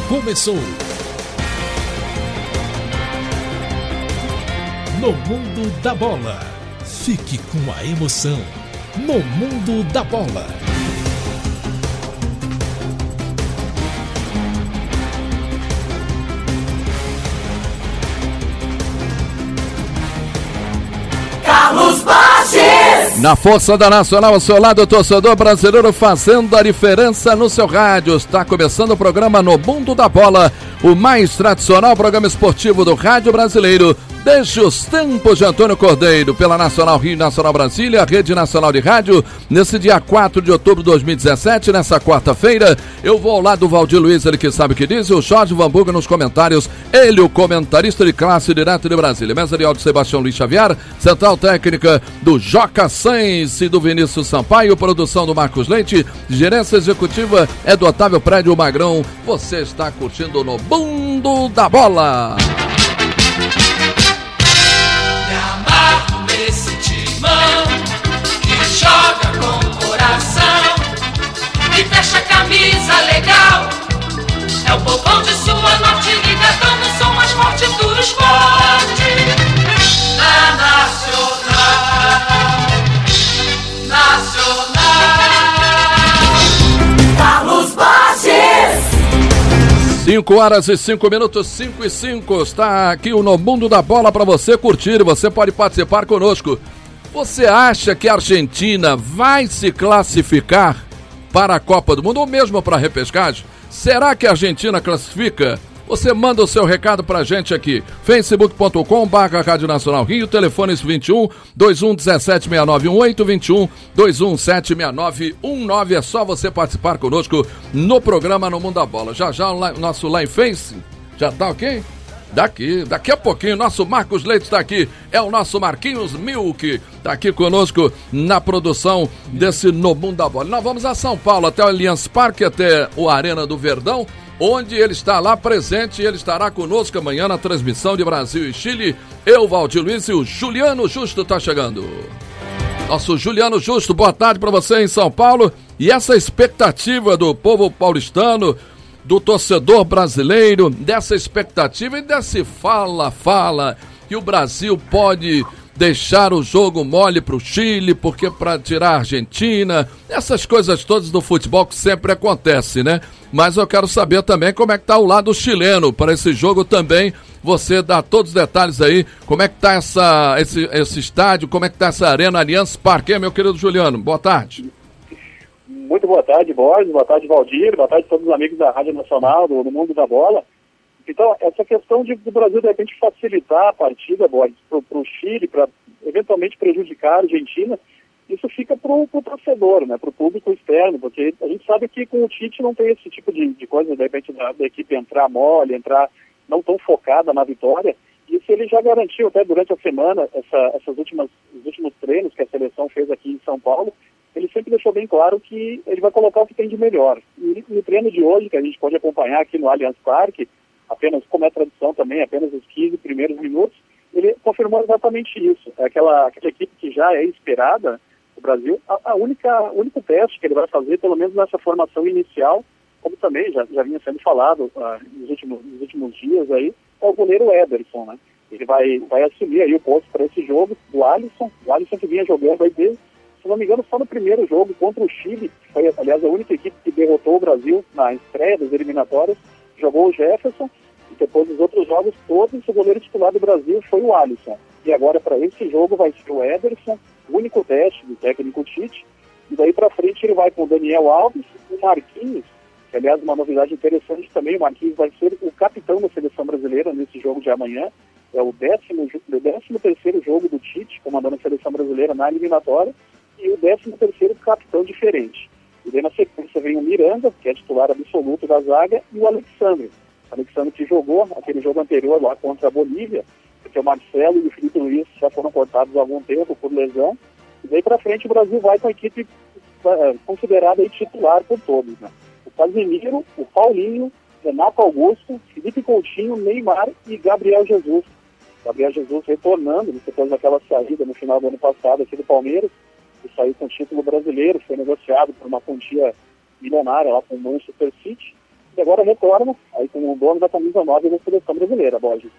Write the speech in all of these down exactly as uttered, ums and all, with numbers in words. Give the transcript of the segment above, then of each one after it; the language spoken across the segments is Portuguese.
começou. No Mundo da Bola. Fique com a emoção. No Mundo da Bola. Carlos Bages! Na força da Nacional ao seu lado, o torcedor brasileiro fazendo a diferença no seu rádio. Está começando o programa No Mundo da Bola, o mais tradicional programa esportivo do rádio brasileiro, desde os tempos de Antônio Cordeiro, pela Nacional Rio, Nacional Brasília, Rede Nacional de Rádio, nesse dia quatro de outubro de dois mil e dezessete, nessa quarta-feira. Eu vou ao lado do Valdir Luiz, ele que sabe o que diz, e o Jorge Vanburgo nos comentários, ele, o comentarista de classe direto de Brasília. Mesa de áudio Sebastião Luiz Xavier, central técnica do Joca Sainz e do Vinícius Sampaio, produção do Marcos Leite, gerência executiva é do Otávio Prédio Magrão. Você está curtindo No Mundo da Bola. Joga com coração e fecha a camisa legal. É o povão de sua norte ligadão no som mais forte do esporte. Na Nacional, Nacional. Carlos Bages. cinco horas e cinco minutos, cinco e cinco. Está aqui o No Mundo da Bola para você curtir. Você pode participar conosco. Você acha que a Argentina vai se classificar para a Copa do Mundo ou mesmo para a repescagem? Será que a Argentina classifica? Você manda o seu recado pra gente aqui, facebook ponto com barra Rádio Nacional Rio, telefones vinte e um, dois um um sete, seis nove um oito, vinte e um, dois um sete, seis nove um nove. É só você participar conosco no programa No Mundo da Bola. Já já o nosso Line Face, já tá ok? Daqui, daqui a pouquinho, nosso Marcos Leite está aqui, é o nosso Marquinhos Milk, está aqui conosco na produção desse No Mundo da Bola. Nós vamos a São Paulo, até o Allianz Parque, até o Arena do Verdão, onde ele está lá presente e ele estará conosco amanhã na transmissão de Brasil e Chile. Eu, Valdir Luiz, e o Juliano Justo está chegando. Nosso Juliano Justo, boa tarde para você em São Paulo. E essa expectativa do povo paulistano, do torcedor brasileiro, dessa expectativa e desse fala-fala que o Brasil pode deixar o jogo mole para o Chile, porque para tirar a Argentina, essas coisas todas do futebol que sempre acontece, né? Mas eu quero saber também como é que tá o lado chileno para esse jogo também. Você dá todos os detalhes aí, como é que tá essa, esse, esse estádio, como é que tá essa arena Allianz Parque, meu querido Juliano? Boa tarde. Muito boa tarde, Borges, boa tarde, Valdir, boa tarde a todos os amigos da Rádio Nacional, do, do Mundo da Bola. Então, essa questão de do Brasil, de repente, facilitar a partida, Borges, para o Chile, para eventualmente prejudicar a Argentina, isso fica para o torcedor, né, para o público externo, porque a gente sabe que com o Tite não tem esse tipo de, de coisa, de repente, da, da equipe entrar mole, entrar não tão focada na vitória. Isso ele já garantiu até durante a semana, essa, essas últimas, os últimos treinos que a seleção fez aqui em São Paulo. Ele sempre deixou bem claro que ele vai colocar o que tem de melhor. E no treino de hoje, que a gente pode acompanhar aqui no Allianz Parque, apenas como é tradição também, apenas os quinze primeiros minutos, ele confirmou exatamente isso. É aquela, aquela equipe que já é esperada no Brasil, a, a única, o único teste que ele vai fazer, pelo menos nessa formação inicial, como também já, já vinha sendo falado uh, nos, últimos, nos últimos dias aí, é o goleiro Ederson, né? Ele vai, vai assumir aí o posto para esse jogo do Alisson, o Alisson que vinha jogando aí desde, se não me engano, só no primeiro jogo contra o Chile, que foi, aliás, a única equipe que derrotou o Brasil na estreia das eliminatórias, jogou o Jefferson, e depois dos outros jogos todos, o goleiro titular do Brasil foi o Alisson. E agora, para esse jogo, vai ser o Ederson, o único teste do técnico Tite, e daí para frente ele vai com o Daniel Alves, o Marquinhos, que, aliás, uma novidade interessante também, o Marquinhos vai ser o capitão da seleção brasileira nesse jogo de amanhã, é o décimo, o décimo terceiro jogo do Tite, comandando a seleção brasileira na eliminatória, e o décimo terceiro capitão diferente. E daí na sequência vem o Miranda, que é titular absoluto da zaga, e o Alexandre. O Alexandre que jogou aquele jogo anterior lá contra a Bolívia, porque o Marcelo e o Felipe Luiz já foram cortados há algum tempo por lesão. E daí para frente o Brasil vai com a equipe uh, considerada aí titular por todos, né? O Casemiro, o Paulinho, Renato Augusto, Felipe Coutinho, Neymar e Gabriel Jesus. Gabriel Jesus retornando depois daquela saída no final do ano passado aqui do Palmeiras, que saiu com o título brasileiro, foi negociado por uma quantia milionária lá com o Manchester City. e agora retorna aí com o dono da camisa nove da seleção brasileira, Borges.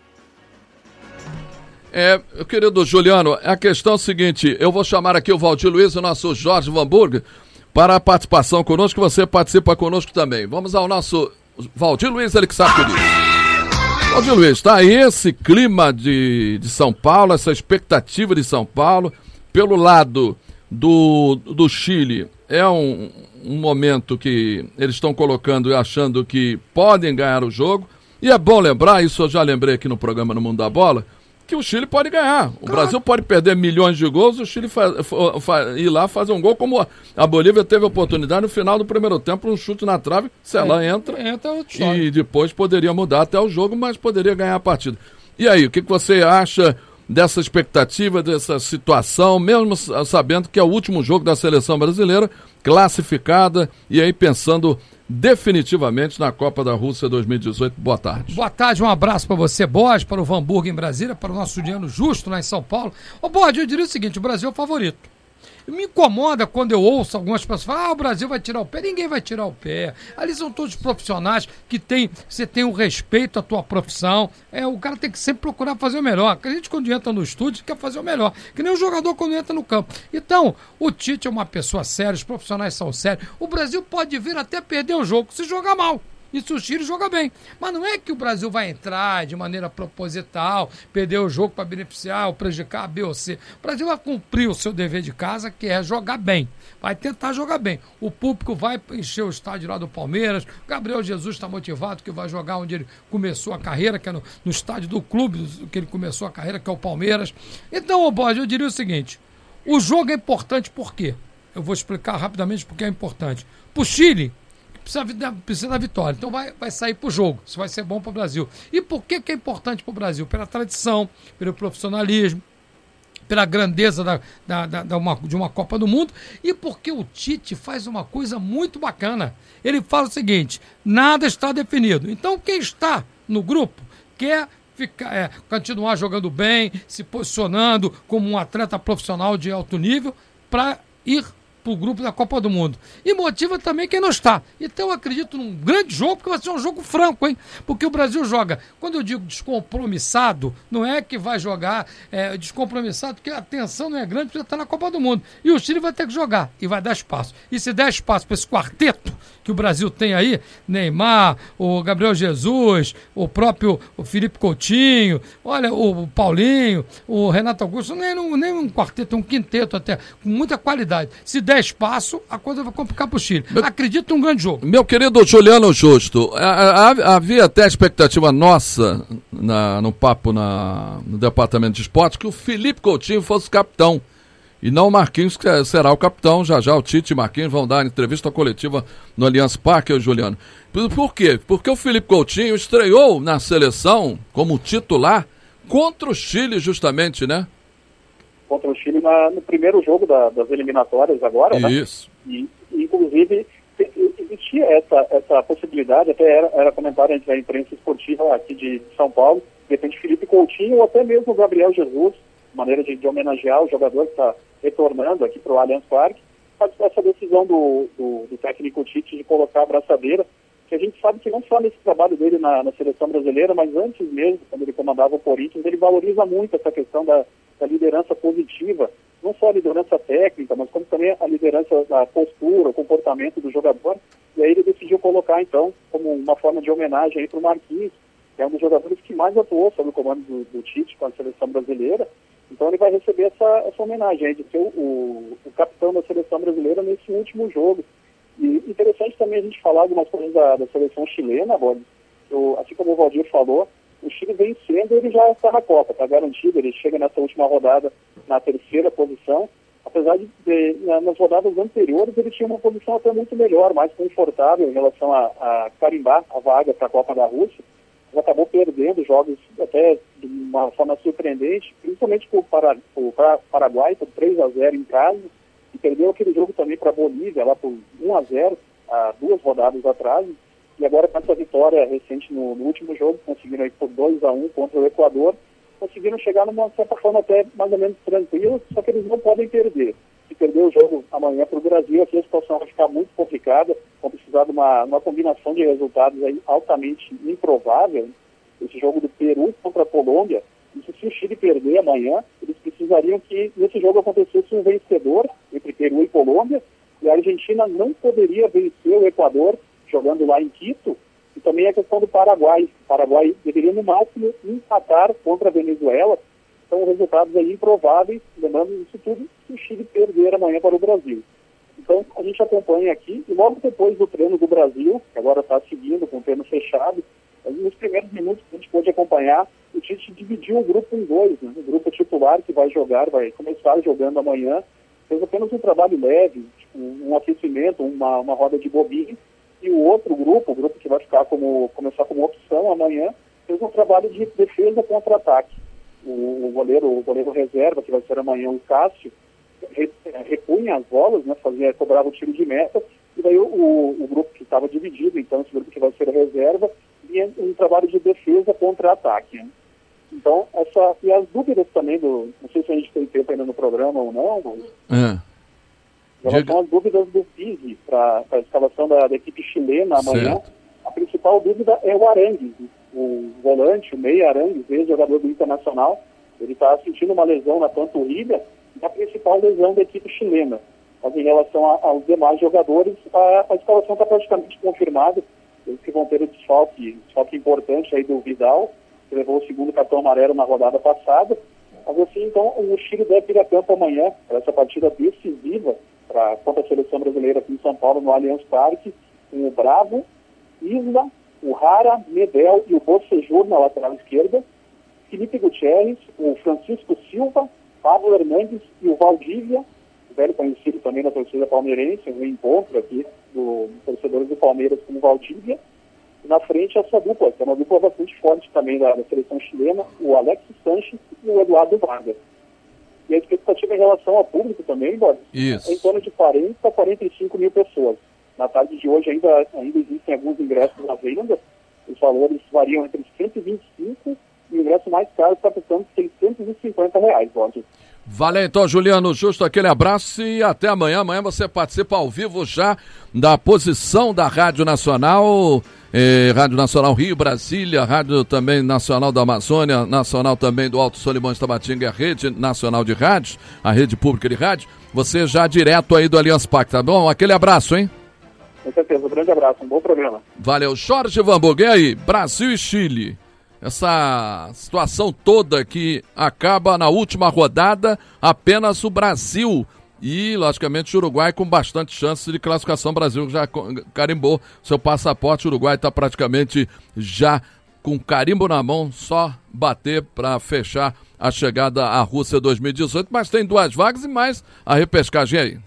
É, querido Juliano, a questão é a seguinte, eu vou chamar aqui o Valdir Luiz, o nosso Jorge Vanburg, para a participação conosco, você participa conosco também. Vamos ao nosso Valdir Luiz, ele que sabe tudo isso. Valdir Luiz, tá aí esse clima de, de São Paulo, essa expectativa de São Paulo, pelo lado do, do Chile, é um, um momento que eles estão colocando e achando que podem ganhar o jogo, e é bom lembrar, isso eu já lembrei aqui no programa No Mundo da Bola, que o Chile pode ganhar. O claro. Brasil pode perder milhões de gols, o Chile fa- fa- fa- ir lá fazer um gol, como a Bolívia teve a oportunidade no final do primeiro tempo, um chute na trave, se ela é, entra, entra e depois poderia mudar até o jogo, mas poderia ganhar a partida. E aí, o que, que você acha dessa expectativa, dessa situação, mesmo sabendo que é o último jogo da seleção brasileira, classificada, e aí pensando definitivamente na Copa da Rússia dois mil e dezoito. Boa tarde. Boa tarde, um abraço para você, Borges, para o Vanburg em Brasília, para o nosso Juliano Justo lá em São Paulo. Ô Borges, eu diria o seguinte, o Brasil é o favorito. Me incomoda quando eu ouço algumas pessoas falar, ah, o Brasil vai tirar o pé. Ninguém vai tirar o pé. Ali são todos profissionais que tem, você tem o respeito à tua profissão. É, o cara tem que sempre procurar fazer o melhor. A gente, quando entra no estúdio, quer fazer o melhor. Que nem o jogador quando entra no campo. Então, o Tite é uma pessoa séria, os profissionais são sérios. O Brasil pode vir até perder o jogo se jogar mal. E se o Chile joga bem. Mas não é que o Brasil vai entrar de maneira proposital, perder o jogo para beneficiar ou prejudicar a B ou C. O Brasil vai cumprir o seu dever de casa, que é jogar bem. Vai tentar jogar bem. O público vai encher o estádio lá do Palmeiras. O Gabriel Jesus está motivado, que vai jogar onde ele começou a carreira, que é no, no estádio do clube que ele começou a carreira, que é o Palmeiras. Então, ô Borges, eu diria o seguinte, o jogo é importante por quê? Eu vou explicar rapidamente porque é importante. Para o Chile, Precisa, precisa da vitória, então vai, vai sair pro jogo, isso vai ser bom para o Brasil. E por que, que é importante para o Brasil? Pela tradição, pelo profissionalismo, pela grandeza da, da, da, da uma, de uma Copa do Mundo, e porque o Tite faz uma coisa muito bacana. Ele fala o seguinte, nada está definido, então quem está no grupo quer ficar, é, continuar jogando bem, se posicionando como um atleta profissional de alto nível para ir o grupo da Copa do Mundo. E motiva também quem não está. Então eu acredito num grande jogo, porque vai ser um jogo franco, hein? Porque o Brasil joga, quando eu digo descompromissado, não é que vai jogar é, descompromissado, porque a tensão não é grande, porque já está na Copa do Mundo. E o Chile vai ter que jogar e vai dar espaço. E se der espaço para esse quarteto que o Brasil tem aí, Neymar, o Gabriel Jesus, o próprio o Felipe Coutinho, olha, o Paulinho, o Renato Augusto, nem, nem um quarteto, um quinteto até, com muita qualidade. Se der espaço, a coisa vai complicar para o Chile. Meu, acredito num grande jogo. Meu querido Juliano Justo, havia até a expectativa nossa na, no papo na, no departamento de esportes que o Felipe Coutinho fosse capitão e não o Marquinhos, que será o capitão. Já já o Tite e Marquinhos vão dar entrevista coletiva no Allianz Parque, Juliano. Por, por quê? Porque o Felipe Coutinho estreou na seleção como titular contra o Chile justamente, né? Contra o Chile na, no primeiro jogo da, das eliminatórias agora, né? Isso. E, inclusive, existia essa, essa possibilidade, até era, era comentário entre a imprensa esportiva aqui de, de São Paulo, de repente Felipe Coutinho ou até mesmo o Gabriel Jesus, maneira de, de homenagear o jogador que está retornando aqui para o Allianz Parque, faz essa decisão do, do, do técnico Tite de colocar a braçadeira, que a gente sabe que não só nesse trabalho dele na, na seleção brasileira, mas antes mesmo, quando ele comandava o Corinthians, ele valoriza muito essa questão da da liderança positiva, não só a liderança técnica, mas como também a liderança da postura, o comportamento do jogador, e aí ele decidiu colocar, então, como uma forma de homenagem para o Marquinhos, que é um dos jogadores que mais atuou sob o comando do, do Tite com a seleção brasileira, então ele vai receber essa, essa homenagem aí de ser o, o, o capitão da seleção brasileira nesse último jogo. E interessante também a gente falar algumas coisas da, da seleção chilena, Bob, assim como o Valdir falou, o Chile vencendo, ele já está na Copa, está garantido, ele chega nessa última rodada na terceira posição, apesar de, de nas rodadas anteriores ele tinha uma posição até muito melhor, mais confortável em relação a, a carimbar a vaga para a Copa da Rússia, mas acabou perdendo jogos até de uma forma surpreendente, principalmente para o Para, para Paraguai, por três a zero em casa, e perdeu aquele jogo também para a Bolívia, lá por um a zero, há duas rodadas atrás. E agora com essa vitória recente no, no último jogo, conseguiram ir por dois a um contra o Equador, conseguiram chegar numa certa forma até mais ou menos tranquila, só que eles não podem perder. Se perder o jogo amanhã para o Brasil, aqui a situação vai ficar muito complicada, vão precisar apesar de uma, uma combinação de resultados aí altamente improvável, esse jogo do Peru contra a Colômbia, isso, se o Chile perder amanhã, eles precisariam que nesse jogo acontecesse um vencedor entre Peru e Colômbia, e a Argentina não poderia vencer o Equador jogando lá em Quito, e também a questão do Paraguai. O Paraguai deveria, no máximo, empatar contra a Venezuela. São resultados aí improváveis, lembrando isso tudo, se o Chile perder amanhã para o Brasil. Então, a gente acompanha aqui, e logo depois do treino do Brasil, que agora está seguindo com o treino fechado, nos primeiros minutos que a gente pôde acompanhar, o Tite dividiu o grupo em dois, né? O grupo titular que vai jogar, vai começar jogando amanhã, fez apenas um trabalho leve, tipo, um aquecimento, uma, uma roda de bobinho, e o outro grupo, o grupo que vai ficar como, começar como opção amanhã, fez um trabalho de defesa contra ataque. O, o, goleiro, o goleiro reserva, que vai ser amanhã o Cássio, re, repunha as bolas, né, fazia, cobrava o tiro de meta, e daí o, o, o grupo que estava dividido, então esse grupo que vai ser a reserva, e um trabalho de defesa contra ataque. Né? Então, essa, e as dúvidas também do, não sei se a gente tem tempo ainda no programa ou não, mas... É. Em relação às dúvidas do Pizzi para a escalação da, da equipe chilena amanhã, certo. A principal dúvida é o Arangues, o volante, o meia Arangues, ex-jogador do Internacional. Ele está sentindo uma lesão na panturrilha, e a principal lesão da equipe chilena. Mas em relação a, aos demais jogadores, a, a escalação está praticamente confirmada. Eles que vão ter o desfalque, desfalque importante aí do Vidal, que levou o segundo cartão amarelo na rodada passada. Mas assim, então, o Chile deve ir a campo amanhã para essa partida decisiva pra, contra a seleção brasileira aqui em São Paulo, no Allianz Parque, com o Bravo, Isla, o Rara, Medel e o Bocejur na lateral esquerda, Felipe Gutierrez, o Francisco Silva, Pablo Hernandes e o Valdívia, velho conhecido também da torcida palmeirense, um encontro aqui dos torcedores do Palmeiras com o Valdívia. E na frente essa dupla, que é uma dupla bastante forte também da, da seleção chilena, o Alexis Sanches e o Eduardo Vargas. E a expectativa em relação ao público também, Boris, é em torno de quarenta a quarenta e cinco mil pessoas. Na tarde de hoje ainda, ainda existem alguns ingressos à venda. Os valores variam entre cento e vinte e cinco e o ingresso mais caro está custando seiscentos e cinquenta reais, Boris. Valeu então, Juliano Justo, aquele abraço e até amanhã. Amanhã você participa ao vivo já da posição da Rádio Nacional, eh, Rádio Nacional Rio, Brasília, Rádio também Nacional da Amazônia, Nacional também do Alto Solimões Tabatinga, a Rede Nacional de Rádios, a Rede Pública de Rádio. Você já direto aí do Allianz Parque, tá bom? Aquele abraço, hein? Com certeza, um grande abraço, um bom programa. Valeu, Jorge Vanburg, e aí? Brasil e Chile. Essa situação toda que acaba na última rodada, apenas o Brasil e, logicamente, o Uruguai com bastante chance de classificação. O Brasil já carimbou seu passaporte, o Uruguai está praticamente já com carimbo na mão, só bater para fechar a chegada à Rússia dois mil e dezoito, mas tem duas vagas e mais a repescagem aí.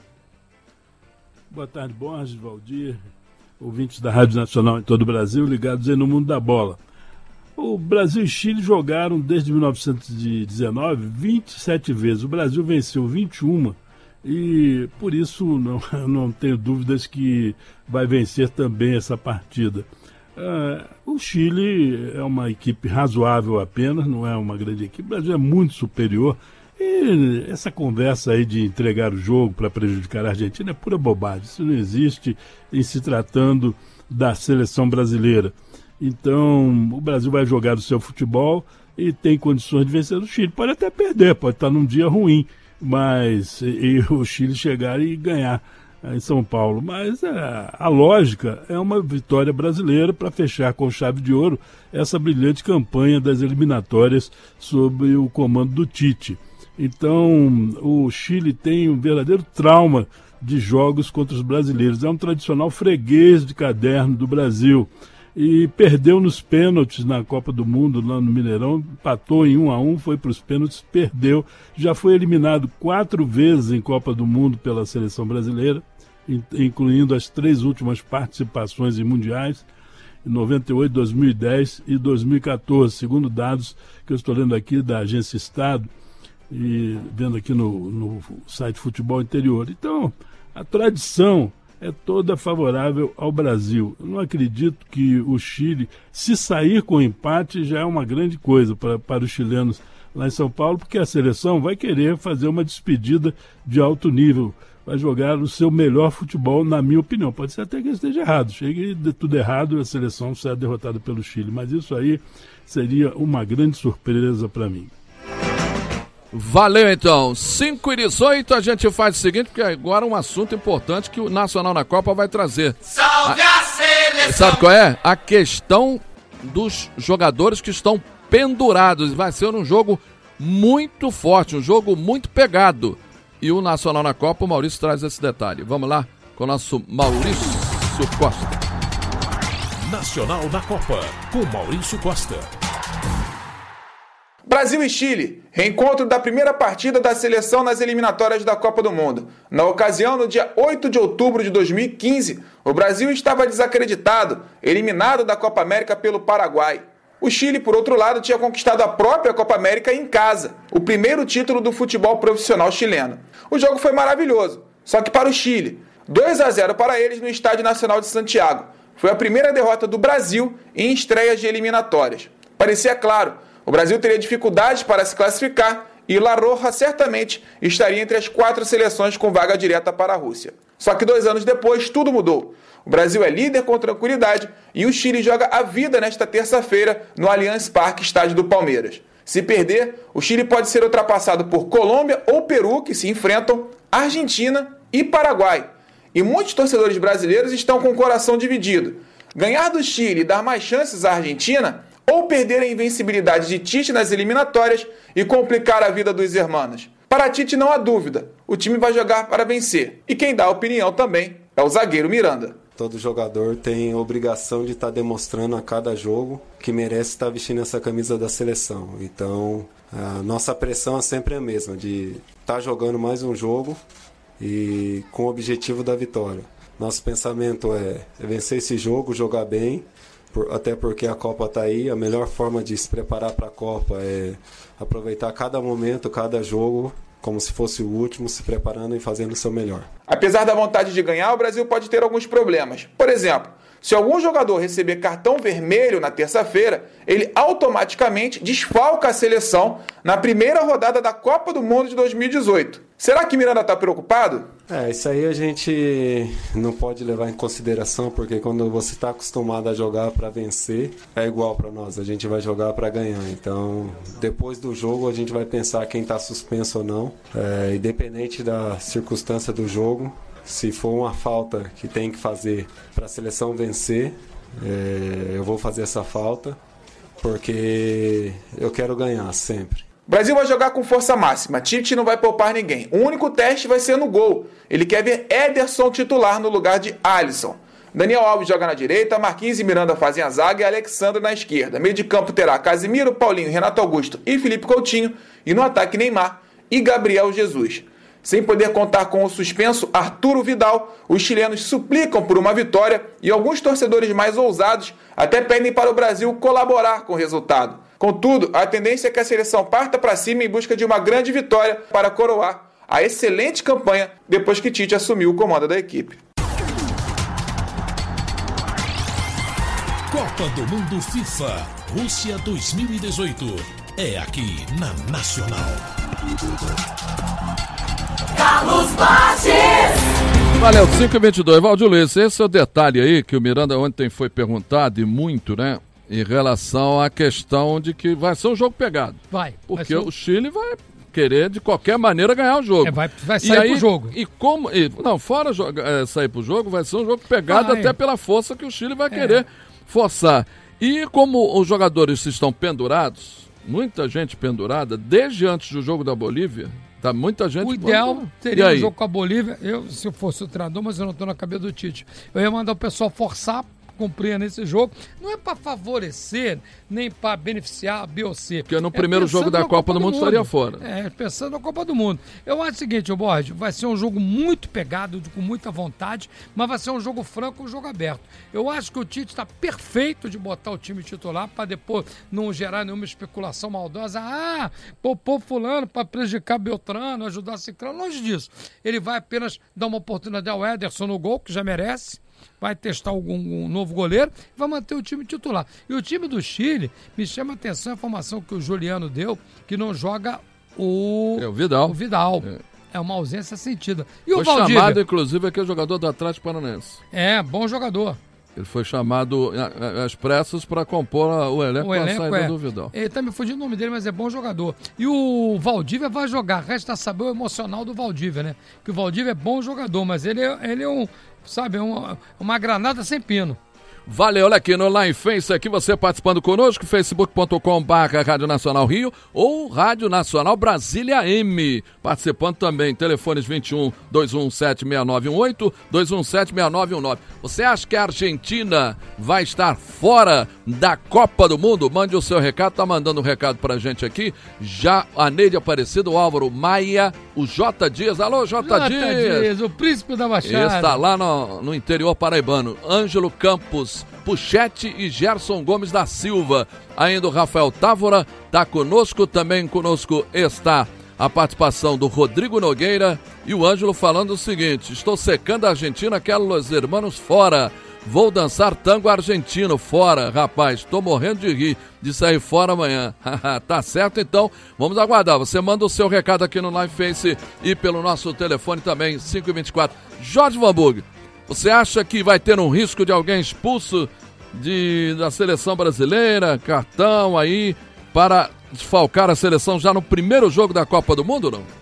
Boa tarde, Borges, Valdir, ouvintes da Rádio Nacional em todo o Brasil, ligados aí no Mundo da Bola. O Brasil e Chile jogaram desde mil novecentos e dezenove vinte e sete vezes. O Brasil venceu vinte e uma e por isso não, não tenho dúvidas que vai vencer também essa partida. Uh, o Chile é uma equipe razoável apenas, não é uma grande equipe. O Brasil é muito superior. E essa conversa aí de entregar o jogo para prejudicar a Argentina é pura bobagem. Isso não existe em se tratando da seleção brasileira. Então, o Brasil vai jogar o seu futebol e tem condições de vencer o Chile. Pode até perder, pode estar num dia ruim, mas e, e o Chile chegar e ganhar em São Paulo. Mas é, a lógica é uma vitória brasileira para fechar com chave de ouro essa brilhante campanha das eliminatórias sob o comando do Tite. Então, o Chile tem um verdadeiro trauma de jogos contra os brasileiros. É um tradicional freguês de caderno do Brasil. E perdeu nos pênaltis na Copa do Mundo, lá no Mineirão, empatou em um a um, foi para os pênaltis, perdeu. Já foi eliminado quatro vezes em Copa do Mundo pela seleção brasileira, incluindo as três últimas participações em mundiais, em noventa e oito, dois mil e dez e dois mil e catorze, segundo dados que eu estou lendo aqui da Agência Estado e vendo aqui no, no site Futebol Interior. Então, a tradição é toda favorável ao Brasil. Eu não acredito que o Chile, se sair com empate, já é uma grande coisa para, para os chilenos lá em São Paulo, porque a seleção vai querer fazer uma despedida de alto nível. vai jogar o seu melhor futebol, na minha opinião. Pode ser até que esteja errado, chegue de tudo errado e a seleção será derrotada pelo Chile, mas isso aí seria uma grande surpresa para mim. Valeu, então. cinco e dezoito, a gente faz o seguinte, porque agora é um assunto importante que o Nacional na Copa vai trazer. Salve a seleção! Sabe qual é? A questão dos jogadores que estão pendurados. Vai ser um jogo muito forte, um jogo muito pegado. E o Nacional na Copa, o Maurício traz esse detalhe. Vamos lá com o nosso Maurício Costa. Nacional na Copa, com Maurício Costa. Brasil e Chile, reencontro da primeira partida da seleção nas eliminatórias da Copa do Mundo. Na ocasião, no dia oito de outubro de dois mil e quinze, o Brasil estava desacreditado, eliminado da Copa América pelo Paraguai. O Chile, por outro lado, tinha conquistado a própria Copa América em casa, o primeiro título do futebol profissional chileno. O jogo foi maravilhoso, só que para o Chile, dois a zero para eles no Estádio Nacional de Santiago. Foi a primeira derrota do Brasil em estreias de eliminatórias. Parecia claro, o Brasil teria dificuldades para se classificar e La Roja certamente estaria entre as quatro seleções com vaga direta para a Rússia. Só que dois anos depois, tudo mudou. O Brasil é líder com tranquilidade e o Chile joga a vida nesta terça-feira no Allianz Parque, estádio do Palmeiras. Se perder, o Chile pode ser ultrapassado por Colômbia ou Peru, que se enfrentam, Argentina e Paraguai. E muitos torcedores brasileiros estão com o coração dividido. Ganhar do Chile e dar mais chances à Argentina, ou perder a invencibilidade de Tite nas eliminatórias e complicar a vida dos hermanos. Para Tite não há dúvida, o time vai jogar para vencer. E quem dá a opinião também é o zagueiro Miranda. Todo jogador tem obrigação de estar demonstrando a cada jogo que merece estar vestindo essa camisa da seleção. Então, a nossa pressão é sempre a mesma, de estar jogando mais um jogo e com o objetivo da vitória. Nosso pensamento é, é vencer esse jogo, jogar bem, por, até porque a Copa está aí. A melhor forma de se preparar para a Copa é aproveitar cada momento, cada jogo, como se fosse o último, se preparando e fazendo o seu melhor. Apesar da vontade de ganhar, o Brasil pode ter alguns problemas. Por exemplo, se algum jogador receber cartão vermelho na terça-feira, ele automaticamente desfalca a seleção na primeira rodada da Copa do Mundo de dois mil e dezoito. Será que Miranda está preocupado? É, isso aí a gente não pode levar em consideração, porque quando você está acostumado a jogar para vencer, é igual para nós, a gente vai jogar para ganhar. Então, depois do jogo, a gente vai pensar quem está suspenso ou não, é, independente da circunstância do jogo. Se for uma falta que tem que fazer para a seleção vencer, é, eu vou fazer essa falta, porque eu quero ganhar sempre. O Brasil vai jogar com força máxima, Tite não vai poupar ninguém. O único teste vai ser no gol. Ele quer ver Ederson titular no lugar de Alisson. Daniel Alves joga na direita, Marquinhos e Miranda fazem a zaga e Alexandre na esquerda. Meio de campo terá Casimiro, Paulinho, Renato Augusto e Felipe Coutinho. E no ataque Neymar e Gabriel Jesus. Sem poder contar com o suspenso Arturo Vidal, os chilenos suplicam por uma vitória e alguns torcedores mais ousados até pedem para o Brasil colaborar com o resultado. Contudo, a tendência é que a seleção parta para cima em busca de uma grande vitória para coroar a excelente campanha depois que Tite assumiu o comando da equipe. Copa do Mundo FIFA Rússia dois mil e dezoito. É aqui na Nacional. Carlos Bages! Valeu, cinco e vinte e dois. Valdir Luiz, esse é o detalhe aí que o Miranda ontem foi perguntado e muito, né? Em relação à questão de que vai ser um jogo pegado. Vai. Porque vai ser... o Chile vai querer, de qualquer maneira, ganhar o jogo. É, vai, vai sair aí, pro jogo. E como... E, não, fora é, sair pro jogo, vai ser um jogo pegado ah, até é. pela força que o Chile vai é. querer forçar. E como os jogadores estão pendurados, muita gente pendurada, desde antes do jogo da Bolívia, tá muita gente... O ideal bom, seria um jogo com a Bolívia, eu, se eu fosse o treinador, mas eu não estou na cabeça do Tite, eu ia mandar o pessoal forçar cumprir nesse jogo, não é para favorecer, nem para beneficiar a B ou C. Porque no é primeiro jogo da Copa, Copa do, do Mundo estaria fora. É, pensando na Copa do Mundo. Eu acho o seguinte, o Borges, vai ser um jogo muito pegado, com muita vontade, mas vai ser um jogo franco, um jogo aberto. Eu acho que o Tite está perfeito de botar o time titular para depois não gerar nenhuma especulação maldosa. Ah, poupou fulano para prejudicar Beltrano, ajudar Ciclano, longe disso. Ele vai apenas dar uma oportunidade ao Ederson no gol, que já merece, vai testar algum um novo goleiro e vai manter o time titular. E o time do Chile, me chama a atenção a informação que o Juliano deu, que não joga o, é, o Vidal. O Vidal. É. É uma ausência sentida. E o Foi Valdívia? chamado, inclusive, aqui o jogador do Atlético Paranaense. É, bom jogador. Ele foi chamado às pressas para compor o elenco, O elenco com a saída é. do Vidal. Ele tá me fugindo o nome dele, mas é bom jogador. E o Valdívia vai jogar. Resta saber o emocional do Valdívia, né? Que o Valdívia é bom jogador, mas ele é, ele é um, sabe, é uma, uma granada sem pino. Valeu, olha aqui no Line Face, aqui você participando conosco, facebook ponto com barra Rádio Nacional Rio ou Rádio Nacional Brasília M. Participando também, telefones vinte e um, dois um sete, seis nove um oito, dois um sete, seis nove um nove. Você acha que a Argentina vai estar fora da Copa do Mundo? Mande o seu recado, tá mandando um recado pra gente aqui. Já a Neide Aparecido, o Álvaro Maia, o J. Dias. Alô, J. J. Dias. Dias, o príncipe da Baixada. Está lá no, no interior paraibano. Ângelo Campos Puchete e Gerson Gomes da Silva. Ainda o Rafael Távora está conosco, também conosco está a participação do Rodrigo Nogueira e o Ângelo falando o seguinte: estou secando a Argentina, quero os hermanos fora. Vou dançar tango argentino fora, rapaz, estou morrendo de rir de sair fora amanhã. Tá certo, então, vamos aguardar. Você manda o seu recado aqui no Live Face e pelo nosso telefone também, cinco dois quatro. Jorge Vanburg, você acha que vai ter um risco de alguém expulso de, da seleção brasileira, cartão aí, para desfalcar a seleção já no primeiro jogo da Copa do Mundo, não?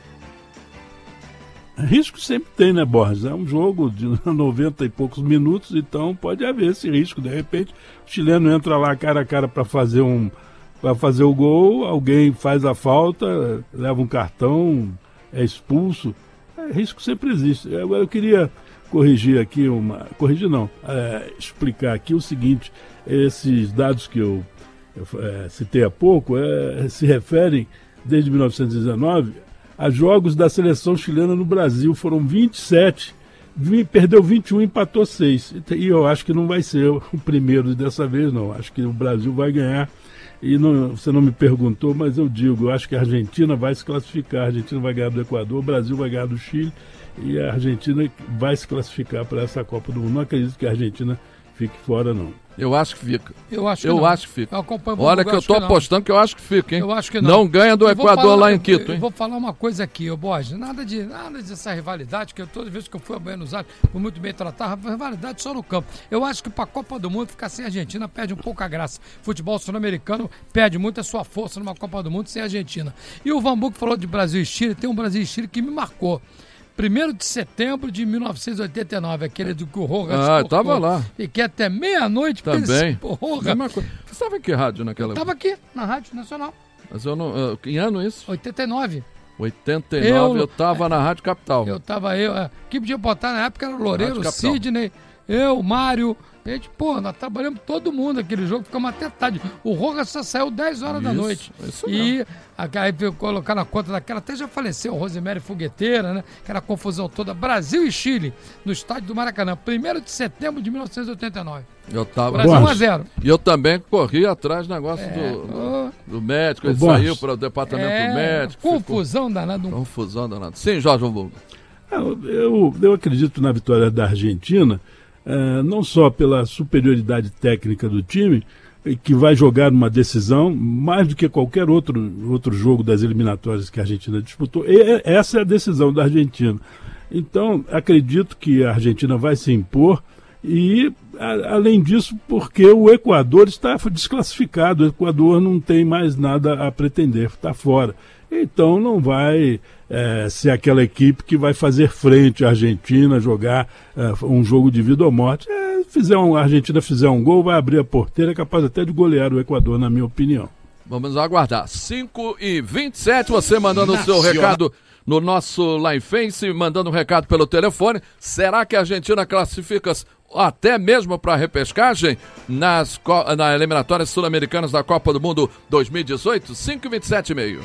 Risco sempre tem, né, Borges? É um jogo de noventa e poucos minutos, então pode haver esse risco. De repente, o chileno entra lá cara a cara para fazer um, para fazer o gol, alguém faz a falta, leva um cartão, é expulso. É, risco sempre existe. Agora eu queria corrigir aqui uma... Corrigir não, é, explicar aqui o seguinte: esses dados que eu, eu é, citei há pouco é, se referem, desde mil novecentos e dezenove, a jogos da seleção chilena no Brasil. Foram vinte e sete, perdeu vinte e um, empatou seis. E eu acho que não vai ser o primeiro dessa vez, não. Acho que o Brasil vai ganhar. E não, você não me perguntou, mas eu digo, eu acho que a Argentina vai se classificar. A Argentina vai ganhar do Equador, o Brasil vai ganhar do Chile e a Argentina vai se classificar para essa Copa do Mundo. Não acredito que a Argentina fique fora, não. Eu acho que fica. Eu acho que eu não. acho que fica. Eu acompanho Olha que eu tô que apostando que eu acho que fica, hein? Eu acho que não. Não ganha do Eu vou Equador falar- lá em Quito, eu, hein? eu vou falar uma coisa aqui, ô Borges. Nada de nada dessa rivalidade, que eu, toda vez que eu fui a Buenos Aires, fui muito bem tratado, rivalidade só no campo. Eu acho que pra Copa do Mundo ficar sem a Argentina perde um pouco a graça. Futebol sul-americano perde muito a sua força numa Copa do Mundo sem a Argentina. E o Vanburg falou de Brasil e Chile, tem um Brasil e Chile que me marcou. primeiro de setembro de mil novecentos e oitenta e nove, aquele do que o Rojas Ah, eu cortou. tava lá. Fiquei até meia-noite. porque Também. esse Rojas- Mesma coisa. Você estava em que rádio naquela Tava aqui, na Rádio Nacional, Mas eu não. eu- Que ano isso? oitenta e nove. oitenta e nove, eu, Eu- tava na Rádio Capital. Eu tava, eu, a equipe de botar na época era o Loureiro, Rádio Capital. Sidney, eu, Mário. A gente, pô, nós trabalhamos todo mundo aquele jogo, ficamos até tarde. O Rojas só saiu dez horas da Isso, noite. isso E a- aí veio colocar na conta daquela, até já faleceu, Rosemary Fogueteira, né? Aquela confusão toda. Brasil e Chile, no estádio do Maracanã, primeiro de setembro de mil novecentos e oitenta e nove. Eu tava. Brasil Borges. um a zero. E eu também corri atrás do negócio É, do, ô, do médico, Ô, ele Borges. saiu para o departamento é, do médico. ficou- confusão danada. Um Confusão danada. Sim, Jorge Vanburg. Eu, eu, eu acredito na vitória da Argentina, eh, não só pela superioridade técnica do time, eh, que vai jogar uma decisão, mais do que qualquer outro, outro jogo das eliminatórias que a Argentina disputou. E, eh, essa é a decisão da Argentina. Então, acredito que a Argentina vai se impor e, a, além disso, porque o Equador está desclassificado. O Equador não tem mais nada a pretender, está fora. Então não vai é, ser aquela equipe que vai fazer frente à Argentina, jogar é, um jogo de vida ou morte. É, fizer um, a Argentina fizer um gol, vai abrir a porteira, é capaz até de golear o Equador, na minha opinião. Vamos aguardar. cinco e vinte e sete, você mandando o seu recado no nosso Live Face, mandando um recado pelo telefone. Será que a Argentina classifica até mesmo para a repescagem nas, co- nas eliminatórias sul-americanas da Copa do Mundo dois mil e dezoito? cinco e vinte e sete e meio.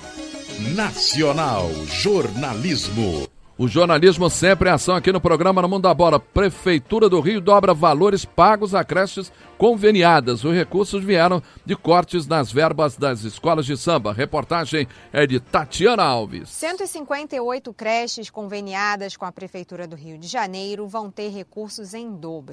Nacional Jornalismo. O jornalismo sempre em ação aqui no programa No Mundo da Bola. Prefeitura do Rio dobra valores pagos a creches conveniadas. Os recursos vieram de cortes nas verbas das escolas de samba. Reportagem é de Tatiana Alves. cento e cinquenta e oito creches conveniadas com a Prefeitura do Rio de Janeiro vão ter recursos em dobro.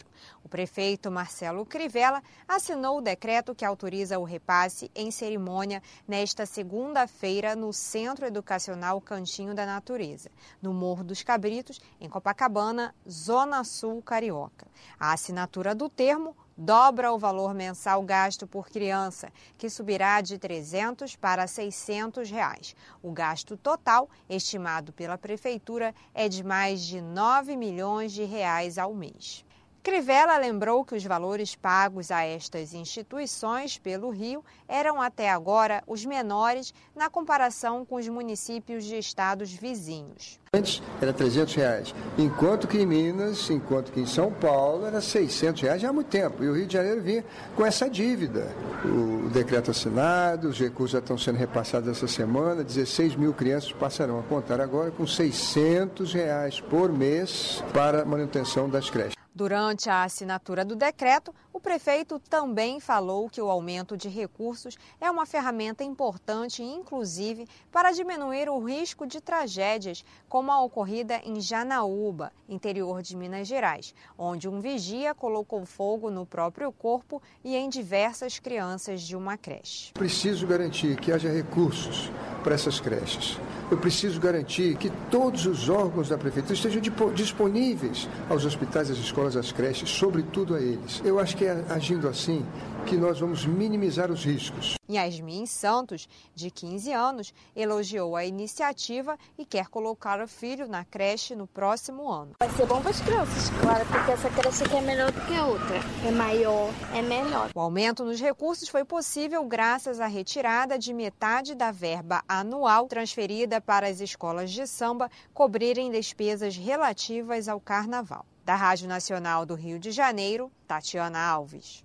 O prefeito Marcelo Crivella assinou o decreto que autoriza o repasse em cerimônia nesta segunda-feira no Centro Educacional Cantinho da Natureza, no Morro dos Cabritos, em Copacabana, Zona Sul Carioca. A assinatura do termo dobra o valor mensal gasto por criança, que subirá de trezentos para seiscentos reais. O gasto total, estimado pela Prefeitura, é de mais de nove milhões de reais ao mês. Crivella lembrou que os valores pagos a estas instituições pelo Rio eram até agora os menores na comparação com os municípios de estados vizinhos. Antes era trezentos reais, enquanto que em Minas, enquanto que em São Paulo era seiscentos reais já há muito tempo. E o Rio de Janeiro vinha com essa dívida. O decreto assinado, os recursos já estão sendo repassados essa semana, dezesseis mil crianças passarão a contar agora com seiscentos reais por mês para a manutenção das creches. Durante a assinatura do decreto, o prefeito também falou que o aumento de recursos é uma ferramenta importante, inclusive, para diminuir o risco de tragédias, como a ocorrida em Janaúba, interior de Minas Gerais, onde um vigia colocou fogo no próprio corpo e em diversas crianças de uma creche. Preciso garantir que haja recursos para essas creches. Eu preciso garantir que todos os órgãos da prefeitura estejam disponíveis aos hospitais, às escolas, às creches, sobretudo a eles. Eu acho que é agindo assim que nós vamos minimizar os riscos. Yasmin Santos, de quinze anos, elogiou a iniciativa e quer colocar o filho na creche no próximo ano. Vai ser bom para as crianças, claro, porque essa creche aqui é melhor do que a outra. É maior, é melhor. O aumento nos recursos foi possível graças à retirada de metade da verba anual transferida para as escolas de samba cobrirem despesas relativas ao carnaval. Da Rádio Nacional do Rio de Janeiro, Tatiana Alves.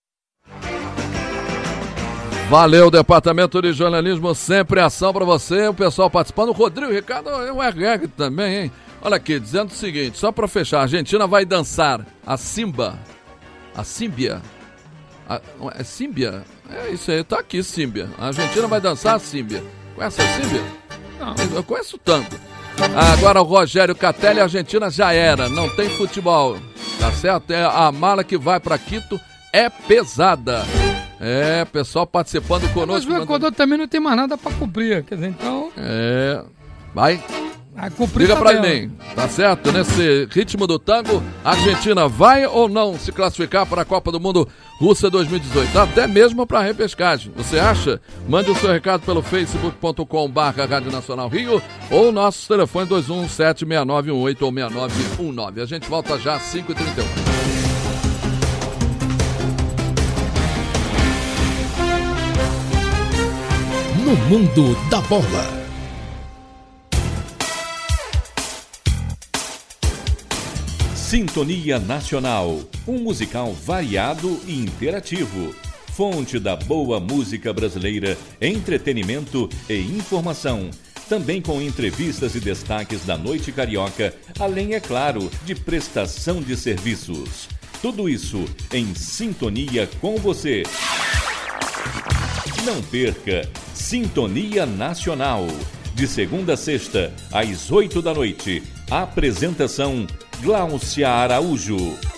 Valeu, Departamento de Jornalismo, sempre ação para você, o pessoal participando. O Rodrigo Ricardo é um R R também, hein? Olha aqui, dizendo o seguinte, só para fechar, a Argentina vai dançar a Simba, a Símbia, a, é Símbia? É isso aí, tá aqui Símbia. A Argentina vai dançar a Símbia. Conhece a Símbia? Não. Eu conheço o tango. Agora o Rogério Catelli, a Argentina já era, não tem futebol, tá certo? É a mala que vai para Quito é pesada. É, pessoal participando conosco. Mas o Equador também não tem mais nada para cumprir, quer dizer, então... É, vai... vai cumprir. Liga pra mim, tá certo? Nesse ritmo do tango, a Argentina vai ou não se classificar para a Copa do Mundo Rússia dois mil e dezoito? Até mesmo para repescagem. Você acha? Mande o seu recado pelo facebook ponto com barra Rádio Nacional Rio ou nossos telefones dois um sete seis nove um oito ou seis nove um nove. A gente volta já às cinco e trinta e um. No mundo da bola. Sintonia Nacional, um musical variado e interativo. Fonte da boa música brasileira, entretenimento e informação. Também com entrevistas e destaques da noite carioca, além, é claro, de prestação de serviços. Tudo isso em sintonia com você. Não perca Sintonia Nacional, de segunda a sexta, às oito da noite. Apresentação Gláucia Araújo.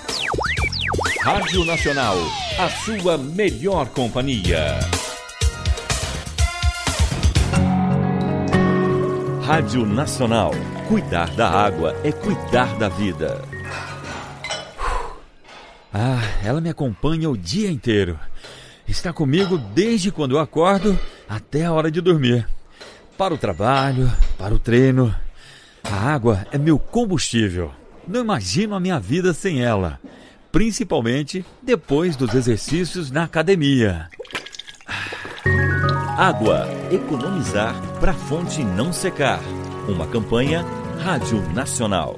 Rádio Nacional, a sua melhor companhia. Rádio Nacional, cuidar da água é cuidar da vida. Ah, ela me acompanha o dia inteiro. Está comigo desde quando eu acordo até a hora de dormir. Para o trabalho, para o treino. A água é meu combustível. Não imagino a minha vida sem ela. Principalmente depois dos exercícios na academia. Água, economizar para a fonte não secar. Uma campanha Rádio Nacional.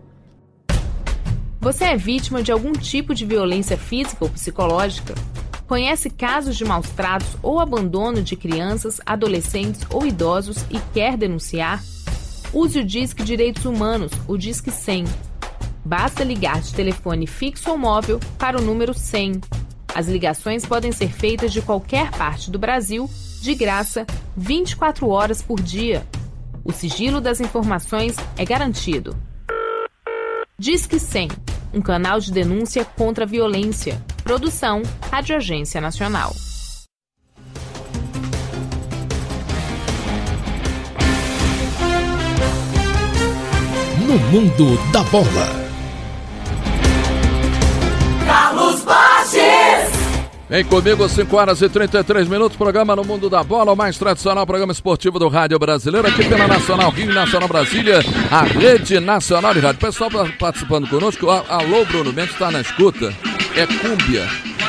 Você é vítima de algum tipo de violência física ou psicológica? Conhece casos de maus-tratos ou abandono de crianças, adolescentes ou idosos e quer denunciar? Use o Disque Direitos Humanos, o Disque cem. Basta ligar de telefone fixo ou móvel para o número cem. As ligações podem ser feitas de qualquer parte do Brasil, de graça, vinte e quatro horas por dia. O sigilo das informações é garantido. Disque cem. um canal de denúncia contra a violência. Produção, Rádio Agência Nacional. No mundo da bola. Carlos Borges. Vem comigo, cinco horas e trinta e três minutos, programa No Mundo da Bola, o mais tradicional programa esportivo do rádio brasileiro, aqui pela Nacional Rio, Nacional Brasília, a Rede Nacional de Rádio. Pessoal participando conosco, alô Bruno Mendes, está na escuta, é cúmbia.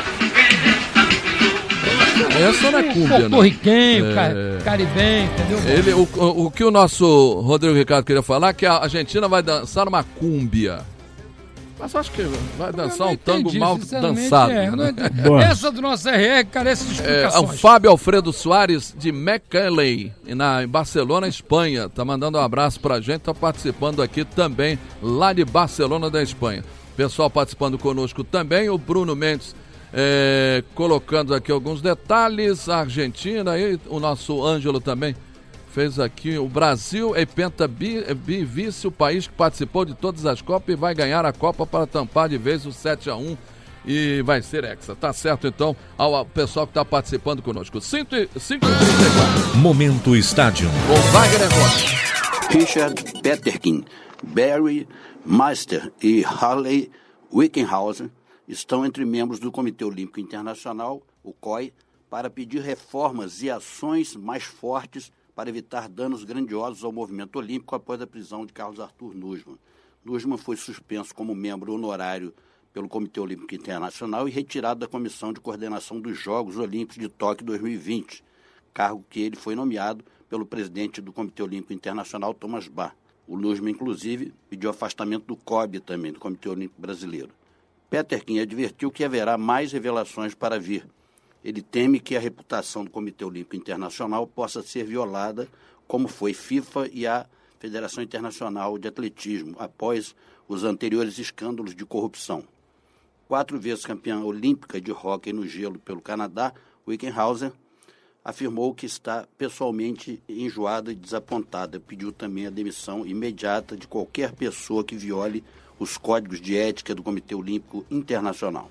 Essa não é cúmbia, né? Porto-riquenho, é... caribenho, entendeu? Ele, o, o, o que o nosso Rodrigo Ricardo queria falar é que a Argentina vai dançar uma cúmbia. Mas acho que vai dançar um tango entendi, mal dançado. É, essa do nosso R R carece de explicações. É, o Fábio Alfredo Soares de Mecaley, na, em Barcelona, Espanha. Tá mandando um abraço pra gente, tá participando aqui também, lá de Barcelona, da Espanha. Pessoal participando conosco também, o Bruno Mendes é, colocando aqui alguns detalhes, a Argentina, e o nosso Ângelo também fez aqui, o Brasil é penta bi, bi, vice, o país que participou de todas as Copas e vai ganhar a Copa para tampar de vez o sete a um e vai ser hexa. Tá certo então ao, ao pessoal que está participando conosco. cinco e trinta e quatro. Momento Estádio. O Wagner Rocha. Richard Peterkin, Barry Meister e Harley Wickenhausen estão entre membros do Comitê Olímpico Internacional, o C O I, para pedir reformas e ações mais fortes para evitar danos grandiosos ao movimento olímpico após a prisão de Carlos Arthur Nussmann. Nussmann foi suspenso como membro honorário pelo Comitê Olímpico Internacional e retirado da Comissão de Coordenação dos Jogos Olímpicos de Tóquio dois mil e vinte, cargo que ele foi nomeado pelo presidente do Comitê Olímpico Internacional, Thomas Bach. O Nussmann, inclusive, pediu afastamento do C O B também, do Comitê Olímpico Brasileiro. Peterkin advertiu que haverá mais revelações para vir. Ele teme que a reputação do Comitê Olímpico Internacional possa ser violada, como foi FIFA e a Federação Internacional de Atletismo, após os anteriores escândalos de corrupção. Quatro vezes campeã olímpica de hóquei no gelo pelo Canadá, Wickenhausen afirmou que está pessoalmente enjoada e desapontada. Pediu também a demissão imediata de qualquer pessoa que viole os códigos de ética do Comitê Olímpico Internacional.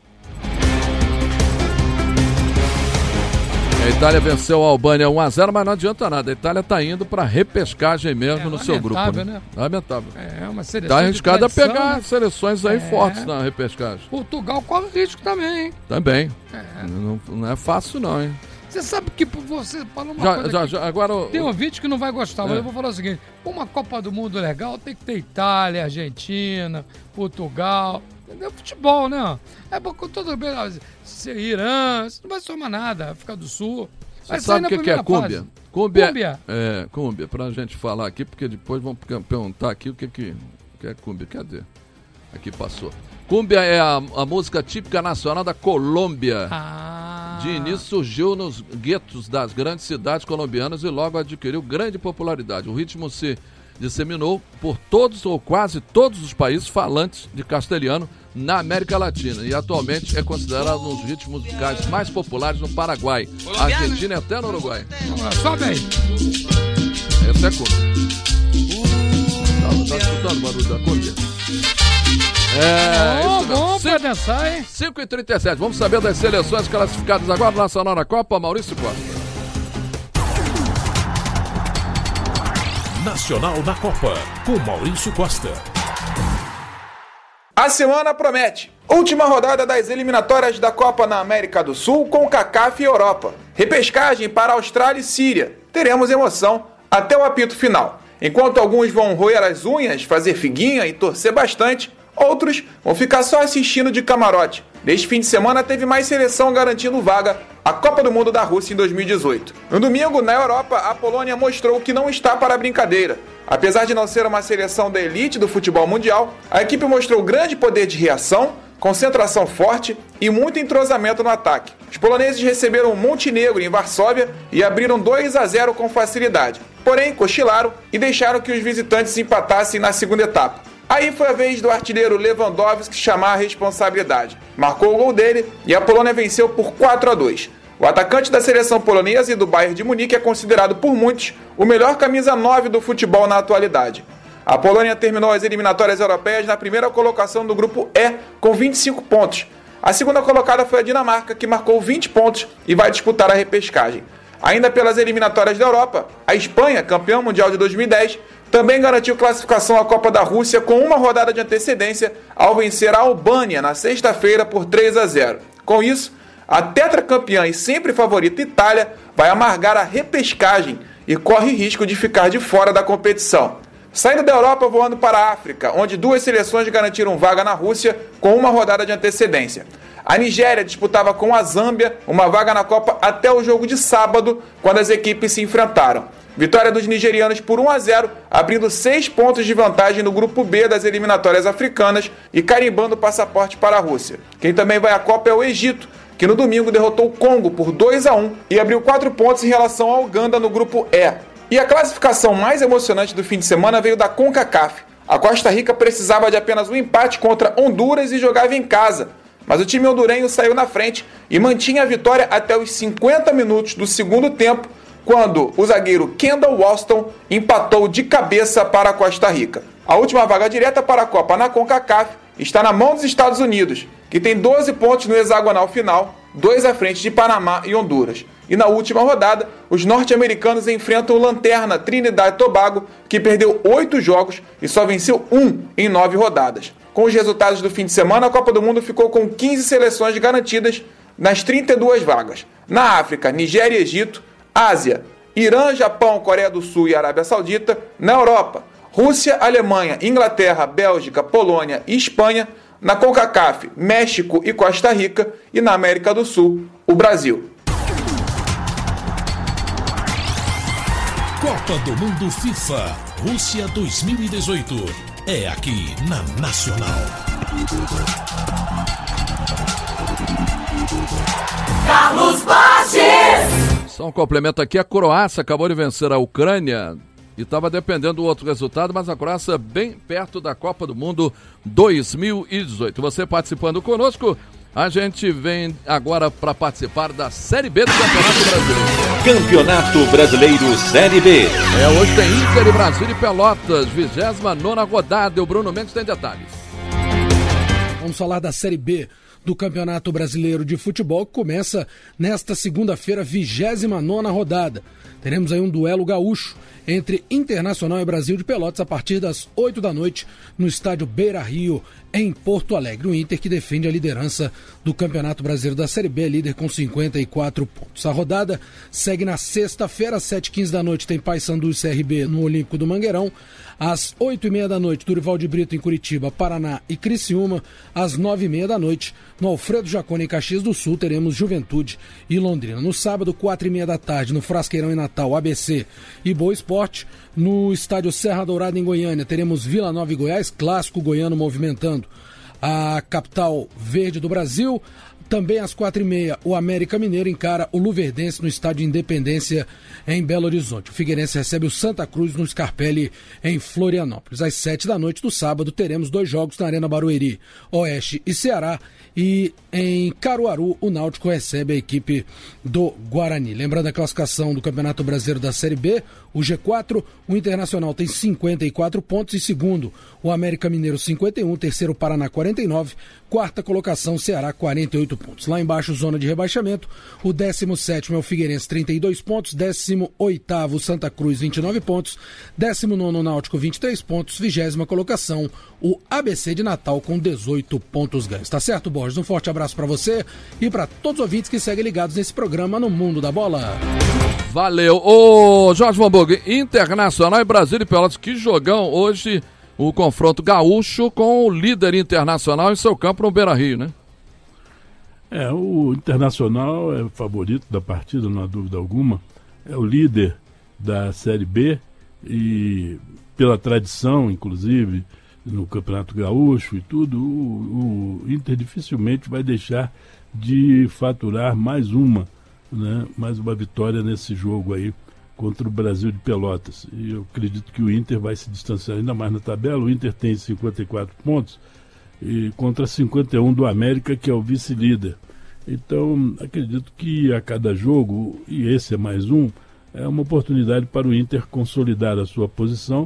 A Itália venceu a Albânia um a zero, mas não adianta nada. A Itália está indo para repescagem mesmo é, no seu grupo. Né? Né? Lamentável. É uma seleção. Está arriscado a pegar né? seleções aí é. fortes na repescagem. Portugal corre risco também, hein? Também. É. Não, não é fácil, não, hein? Você sabe que você falou uma já, coisa. Já, que já, agora, tem um vídeo que não vai gostar, mas é. eu vou falar o seguinte: uma Copa do Mundo legal tem que ter Itália, Argentina, Portugal. Entendeu? Futebol, né? É porque todo bem. Se Irã, isso não vai somar nada. África do Sul. Você sabe o que, que é cúmbia? Cúmbia? Cúmbia. É, cúmbia, pra gente falar aqui, porque depois vão perguntar aqui o que, que, que é cúmbia. Cadê? Aqui passou. Cúmbia é a, a música típica nacional da Colômbia. Ah. De início surgiu nos guetos das grandes cidades colombianas e logo adquiriu grande popularidade. O ritmo se disseminou por todos ou quase todos os países falantes de castelhano na América Latina e atualmente é considerado um dos ritmos musicais mais populares no Paraguai, Argentina e até no Uruguai. Sobe aí. Essa é cúmbia. Tá, tá escutando o barulho da cúmbia? É, oh, isso bom mesmo. pra dançar, hein? cinco e trinta e sete. Vamos saber das seleções classificadas agora na Nacional na Copa. Maurício Costa. Nacional na Copa, com Maurício Costa. A semana promete. Última rodada das eliminatórias da Copa na América do Sul com CACAF e Europa. Repescagem para Austrália e Síria. Teremos emoção até o apito final. Enquanto alguns vão roer as unhas, fazer figuinha e torcer bastante, outros vão ficar só assistindo de camarote. Neste fim de semana teve mais seleção garantindo vaga à Copa do Mundo da Rússia em dois mil e dezoito. No domingo, na Europa, a Polônia mostrou que não está para brincadeira. Apesar de não ser uma seleção da elite do futebol mundial, a equipe mostrou grande poder de reação, concentração forte e muito entrosamento no ataque. Os poloneses receberam o Montenegro em Varsóvia e abriram dois a zero com facilidade. Porém, cochilaram e deixaram que os visitantes empatassem na segunda etapa. Aí foi a vez do artilheiro Lewandowski chamar a responsabilidade. Marcou o gol dele e a Polônia venceu por quatro a dois. O atacante da seleção polonesa e do Bayern de Munique é considerado por muitos o melhor camisa nove do futebol na atualidade. A Polônia terminou as eliminatórias europeias na primeira colocação do grupo E com vinte e cinco pontos. A segunda colocada foi a Dinamarca, que marcou vinte pontos e vai disputar a repescagem. Ainda pelas eliminatórias da Europa, a Espanha, campeã mundial de dois mil e dez, também garantiu classificação à Copa da Rússia com uma rodada de antecedência ao vencer a Albânia na sexta-feira por três a zero. Com isso, a tetracampeã e sempre favorita Itália vai amargar a repescagem e corre risco de ficar de fora da competição. Saindo da Europa, voando para a África, onde duas seleções garantiram vaga na Rússia com uma rodada de antecedência. A Nigéria disputava com a Zâmbia uma vaga na Copa até o jogo de sábado, quando as equipes se enfrentaram. Vitória dos nigerianos por um a zero, abrindo seis pontos de vantagem no grupo B das eliminatórias africanas e carimbando o passaporte para a Rússia. Quem também vai à Copa é o Egito, que no domingo derrotou o Congo por dois a um e abriu quatro pontos em relação à Uganda no grupo E. E a classificação mais emocionante do fim de semana veio da CONCACAF. A Costa Rica precisava de apenas um empate contra Honduras e jogava em casa. Mas o time hondurenho saiu na frente e mantinha a vitória até os cinquenta minutos do segundo tempo, quando o zagueiro Kendall Waston empatou de cabeça para a Costa Rica. A última vaga direta para a Copa na CONCACAF está na mão dos Estados Unidos, que tem doze pontos no hexagonal final, dois à frente de Panamá e Honduras. E na última rodada, os norte-americanos enfrentam o lanterna Trinidad e Tobago, que perdeu oito jogos e só venceu um em nove rodadas. Com os resultados do fim de semana, a Copa do Mundo ficou com quinze seleções garantidas nas trinta e duas vagas. Na África, Nigéria e Egito. Ásia, Irã, Japão, Coreia do Sul e Arábia Saudita. Na Europa, Rússia, Alemanha, Inglaterra, Bélgica, Polônia e Espanha. Na CONCACAF, México e Costa Rica. E na América do Sul, o Brasil. Copa do Mundo FIFA Rússia dois mil e dezoito. É aqui na Nacional. Carlos Borges. Só um complemento aqui, a Croácia acabou de vencer a Ucrânia e estava dependendo do outro resultado, mas a Croácia bem perto da Copa do Mundo dois mil e dezoito. Você participando conosco, a gente vem agora para participar da Série B do Campeonato Brasileiro. Campeonato Brasileiro Série B. É, hoje tem Inter e Brasília e Pelotas, vigésima nona rodada, e o Bruno Mendes tem detalhes. Vamos falar da Série B do Campeonato Brasileiro de Futebol, que começa nesta segunda-feira, vigésima nona rodada. Teremos aí um duelo gaúcho entre Internacional e Brasil de Pelotas a partir das oito da noite no estádio Beira-Rio, em Porto Alegre. O Inter que defende a liderança do Campeonato Brasileiro da Série B, líder com cinquenta e quatro pontos. A rodada segue na sexta-feira, às sete e quinze da noite, tem Paysandu e C R B no Olímpico do Mangueirão. Às oito e meia da noite, Dorival de Brito em Curitiba, Paraná e Criciúma. Às nove e meia da noite, no Alfredo Jaconi em Caxias do Sul, teremos Juventude e Londrina. No sábado, quatro e meia da tarde, no Frasqueirão em Natal, A B C e Boa Esporte. No estádio Serra Dourada em Goiânia, teremos Vila Nova e Goiás, clássico goiano movimentando a capital verde do Brasil. Também às quatro e meia, o América Mineiro encara o Luverdense no estádio Independência, em Belo Horizonte. O Figueirense recebe o Santa Cruz no Scarpelli, em Florianópolis. Às sete da noite do sábado, teremos dois jogos na Arena Barueri, Oeste e Ceará. E em Caruaru, o Náutico recebe a equipe do Guarani. Lembrando a classificação do Campeonato Brasileiro da Série B, o G quatro, o Internacional tem cinquenta e quatro pontos, e segundo, o América Mineiro cinquenta e um, terceiro, Paraná quarenta e nove, quarta colocação, Ceará quarenta e oito pontos. Lá embaixo, zona de rebaixamento, o décimo sétimo é o Figueirense, trinta e dois pontos, décimo oitavo, Santa Cruz, vinte e nove pontos, décimo nono, Náutico, vinte e três pontos, vigésima colocação, o A B C de Natal com dezoito pontos ganhos. Tá certo, Borges? Um forte abraço para você e para todos os ouvintes que seguem ligados nesse programa no Mundo da Bola. Valeu. Ô, Jorge Van Burg, Internacional e Brasília e Pelotas, que jogão hoje, o confronto gaúcho com o líder Internacional em seu campo no Beira-Rio, né? É, o Internacional é o favorito da partida, não há dúvida alguma. É o líder da Série B e, pela tradição, inclusive, no Campeonato Gaúcho e tudo, o, o Inter dificilmente vai deixar de faturar mais uma, né, mais uma vitória nesse jogo aí contra o Brasil de Pelotas. E eu acredito que o Inter vai se distanciar ainda mais na tabela. O Inter tem cinquenta e quatro pontos e contra cinquenta e um do América, que é o vice-líder. Então, acredito que a cada jogo, e esse é mais um, é uma oportunidade para o Inter consolidar a sua posição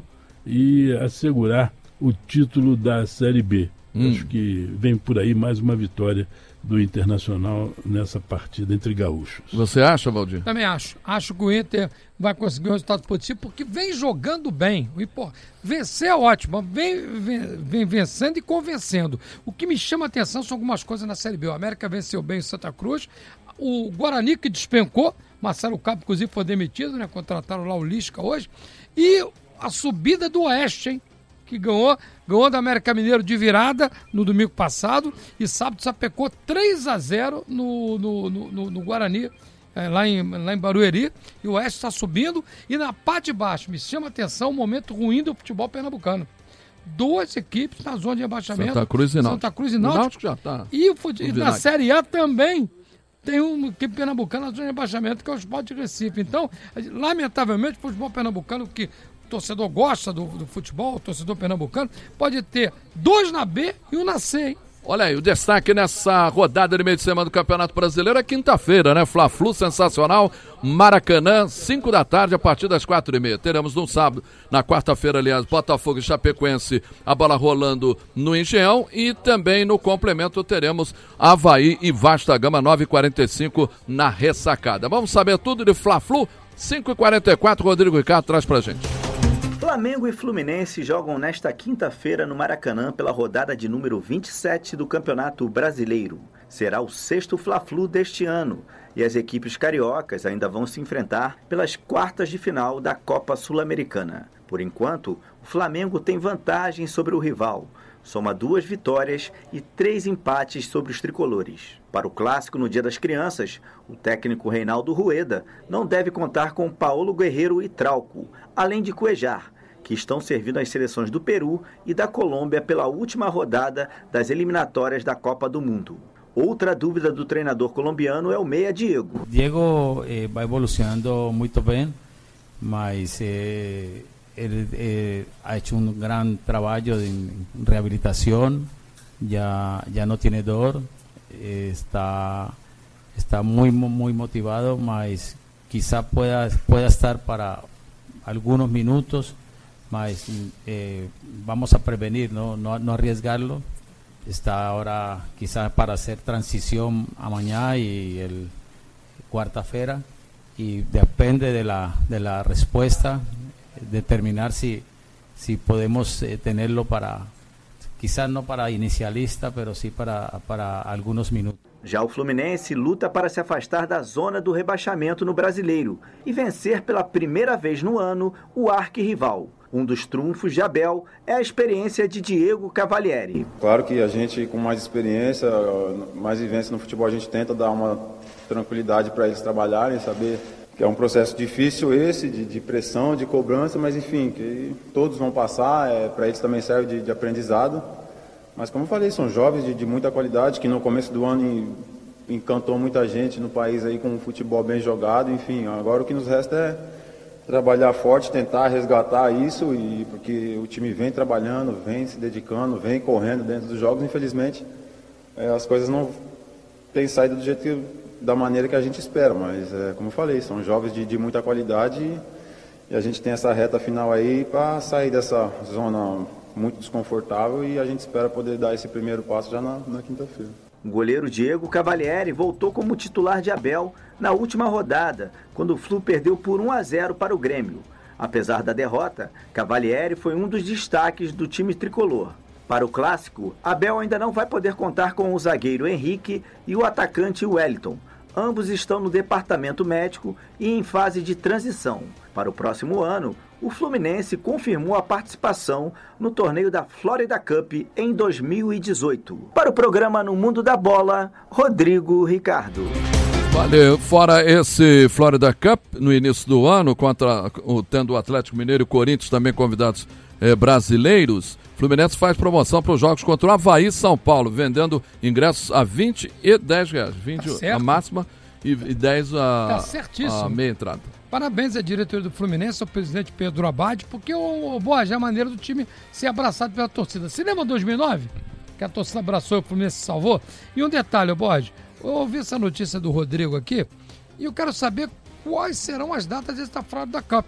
e assegurar o título da Série B. Hum. Acho que vem por aí mais uma vitória do Internacional nessa partida entre gaúchos. Você acha, Valdir? Também acho. Acho que o Inter vai conseguir um resultado positivo porque vem jogando bem. Vencer é ótimo, vem, vem, vem vencendo e convencendo. O que me chama a atenção são algumas coisas na Série B. O América venceu bem o Santa Cruz, o Guarani que despencou, Marcelo Cabo inclusive foi demitido, né? Contrataram lá o Lisca hoje, e a subida do Oeste, hein? Que ganhou, ganhou da América Mineiro de virada no domingo passado e sábado sapecou três a zero no, no, no, no Guarani, é, lá, em, lá em Barueri, e o Oeste está subindo. E na parte de baixo, me chama a atenção o momento ruim do futebol pernambucano. Duas equipes na zona de rebaixamento. Santa Cruz e Náutico. Santa Cruz e Náutico. O Náutico já tá. E, o, e na Série A também tem uma equipe pernambucana na zona de rebaixamento, que é o Sport de Recife. Então, lamentavelmente, o futebol pernambucano, que o torcedor gosta do, do futebol, o torcedor pernambucano, pode ter dois na B e um na C, hein? Olha aí, o destaque nessa rodada de meio de semana do Campeonato Brasileiro é quinta-feira, né? Fla-Flu sensacional, Maracanã, cinco da tarde, a partir das quatro e meia. Teremos no sábado, na quarta-feira, aliás, Botafogo e Chapecoense, a bola rolando no Engenhão, e também no complemento teremos Avaí e Vasco da Gama, nove e quarenta e cinco na Ressacada. Vamos saber tudo de Fla-Flu, cinco e quarenta e quatro, Rodrigo Ricardo traz pra gente. Flamengo e Fluminense jogam nesta quinta-feira no Maracanã pela rodada de número vinte e sete do Campeonato Brasileiro. Será o sexto Fla-Flu deste ano e as equipes cariocas ainda vão se enfrentar pelas quartas de final da Copa Sul-Americana. Por enquanto, o Flamengo tem vantagem sobre o rival. Soma duas vitórias e três empates sobre os tricolores. Para o clássico no Dia das Crianças, o técnico Reinaldo Rueda não deve contar com Paulo Guerreiro e Trauco, além de Cuejar, que estão servindo as seleções do Peru e da Colômbia pela última rodada das eliminatórias da Copa do Mundo. Outra dúvida do treinador colombiano é o meia Diego. Diego eh, vai evolucionando muito bem, mas eh, ele eh, ha hecho um grande trabalho de reabilitação, já, já não tem dor, eh, está, está muito, muito motivado, mas quizá pueda, pueda estar para algunos minutos, mas eh, vamos a prevenir, no, no, no arriesgarlo. Está ahora quizás para hacer transición a mañana y el cuarta-feira, y depende de la de la respuesta determinar si si podemos eh, tenerlo para, quizás no para inicialista, pero sí para para algunos minutos. Já o Fluminense luta para se afastar da zona do rebaixamento no Brasileiro e vencer pela primeira vez no ano o arquirrival. Um dos trunfos de Abel é a experiência de Diego Cavalieri. Claro que a gente, com mais experiência, mais vivência no futebol, a gente tenta dar uma tranquilidade para eles trabalharem, saber que é um processo difícil esse, de, de pressão, de cobrança, mas enfim, que todos vão passar, é, para eles também serve de, de aprendizado. Mas como eu falei, são jovens de, de muita qualidade, que no começo do ano encantou muita gente no país aí com um futebol bem jogado, enfim, agora o que nos resta é trabalhar forte, tentar resgatar isso, e porque o time vem trabalhando, vem se dedicando, vem correndo dentro dos jogos. Infelizmente, é, as coisas não têm saído do jeito que, da maneira que a gente espera, mas é, como eu falei, são jovens de, de muita qualidade, e, e a gente tem essa reta final aí para sair dessa zona muito desconfortável, e a gente espera poder dar esse primeiro passo já na, na quinta-feira. O goleiro Diego Cavalieri voltou como titular de Abel na última rodada, quando o Flu perdeu por um a zero para o Grêmio. Apesar da derrota, Cavalieri foi um dos destaques do time tricolor. Para o clássico, Abel ainda não vai poder contar com o zagueiro Henrique e o atacante Wellington. Ambos estão no departamento médico e em fase de transição. Para o próximo ano, o Fluminense confirmou a participação no torneio da Florida Cup em dois mil e dezoito. Para o programa No Mundo da Bola, Rodrigo Ricardo. Valeu. Fora esse Florida Cup, no início do ano, contra o, tendo o Atlético Mineiro e o Corinthians também convidados eh, brasileiros, Fluminense faz promoção para os jogos contra o Avaí e São Paulo, vendendo ingressos a vinte e dez reais. vinte tá a máxima e, e dez a, tá a meia entrada. Parabéns à diretoria do Fluminense, ao presidente Pedro Abad, porque o, o boa já é a maneira do time ser abraçado pela torcida. Você lembra dois mil e nove? Que a torcida abraçou e o Fluminense se salvou? E um detalhe, Bode, eu ouvi essa notícia do Rodrigo aqui e eu quero saber quais serão as datas desta Florida Cup.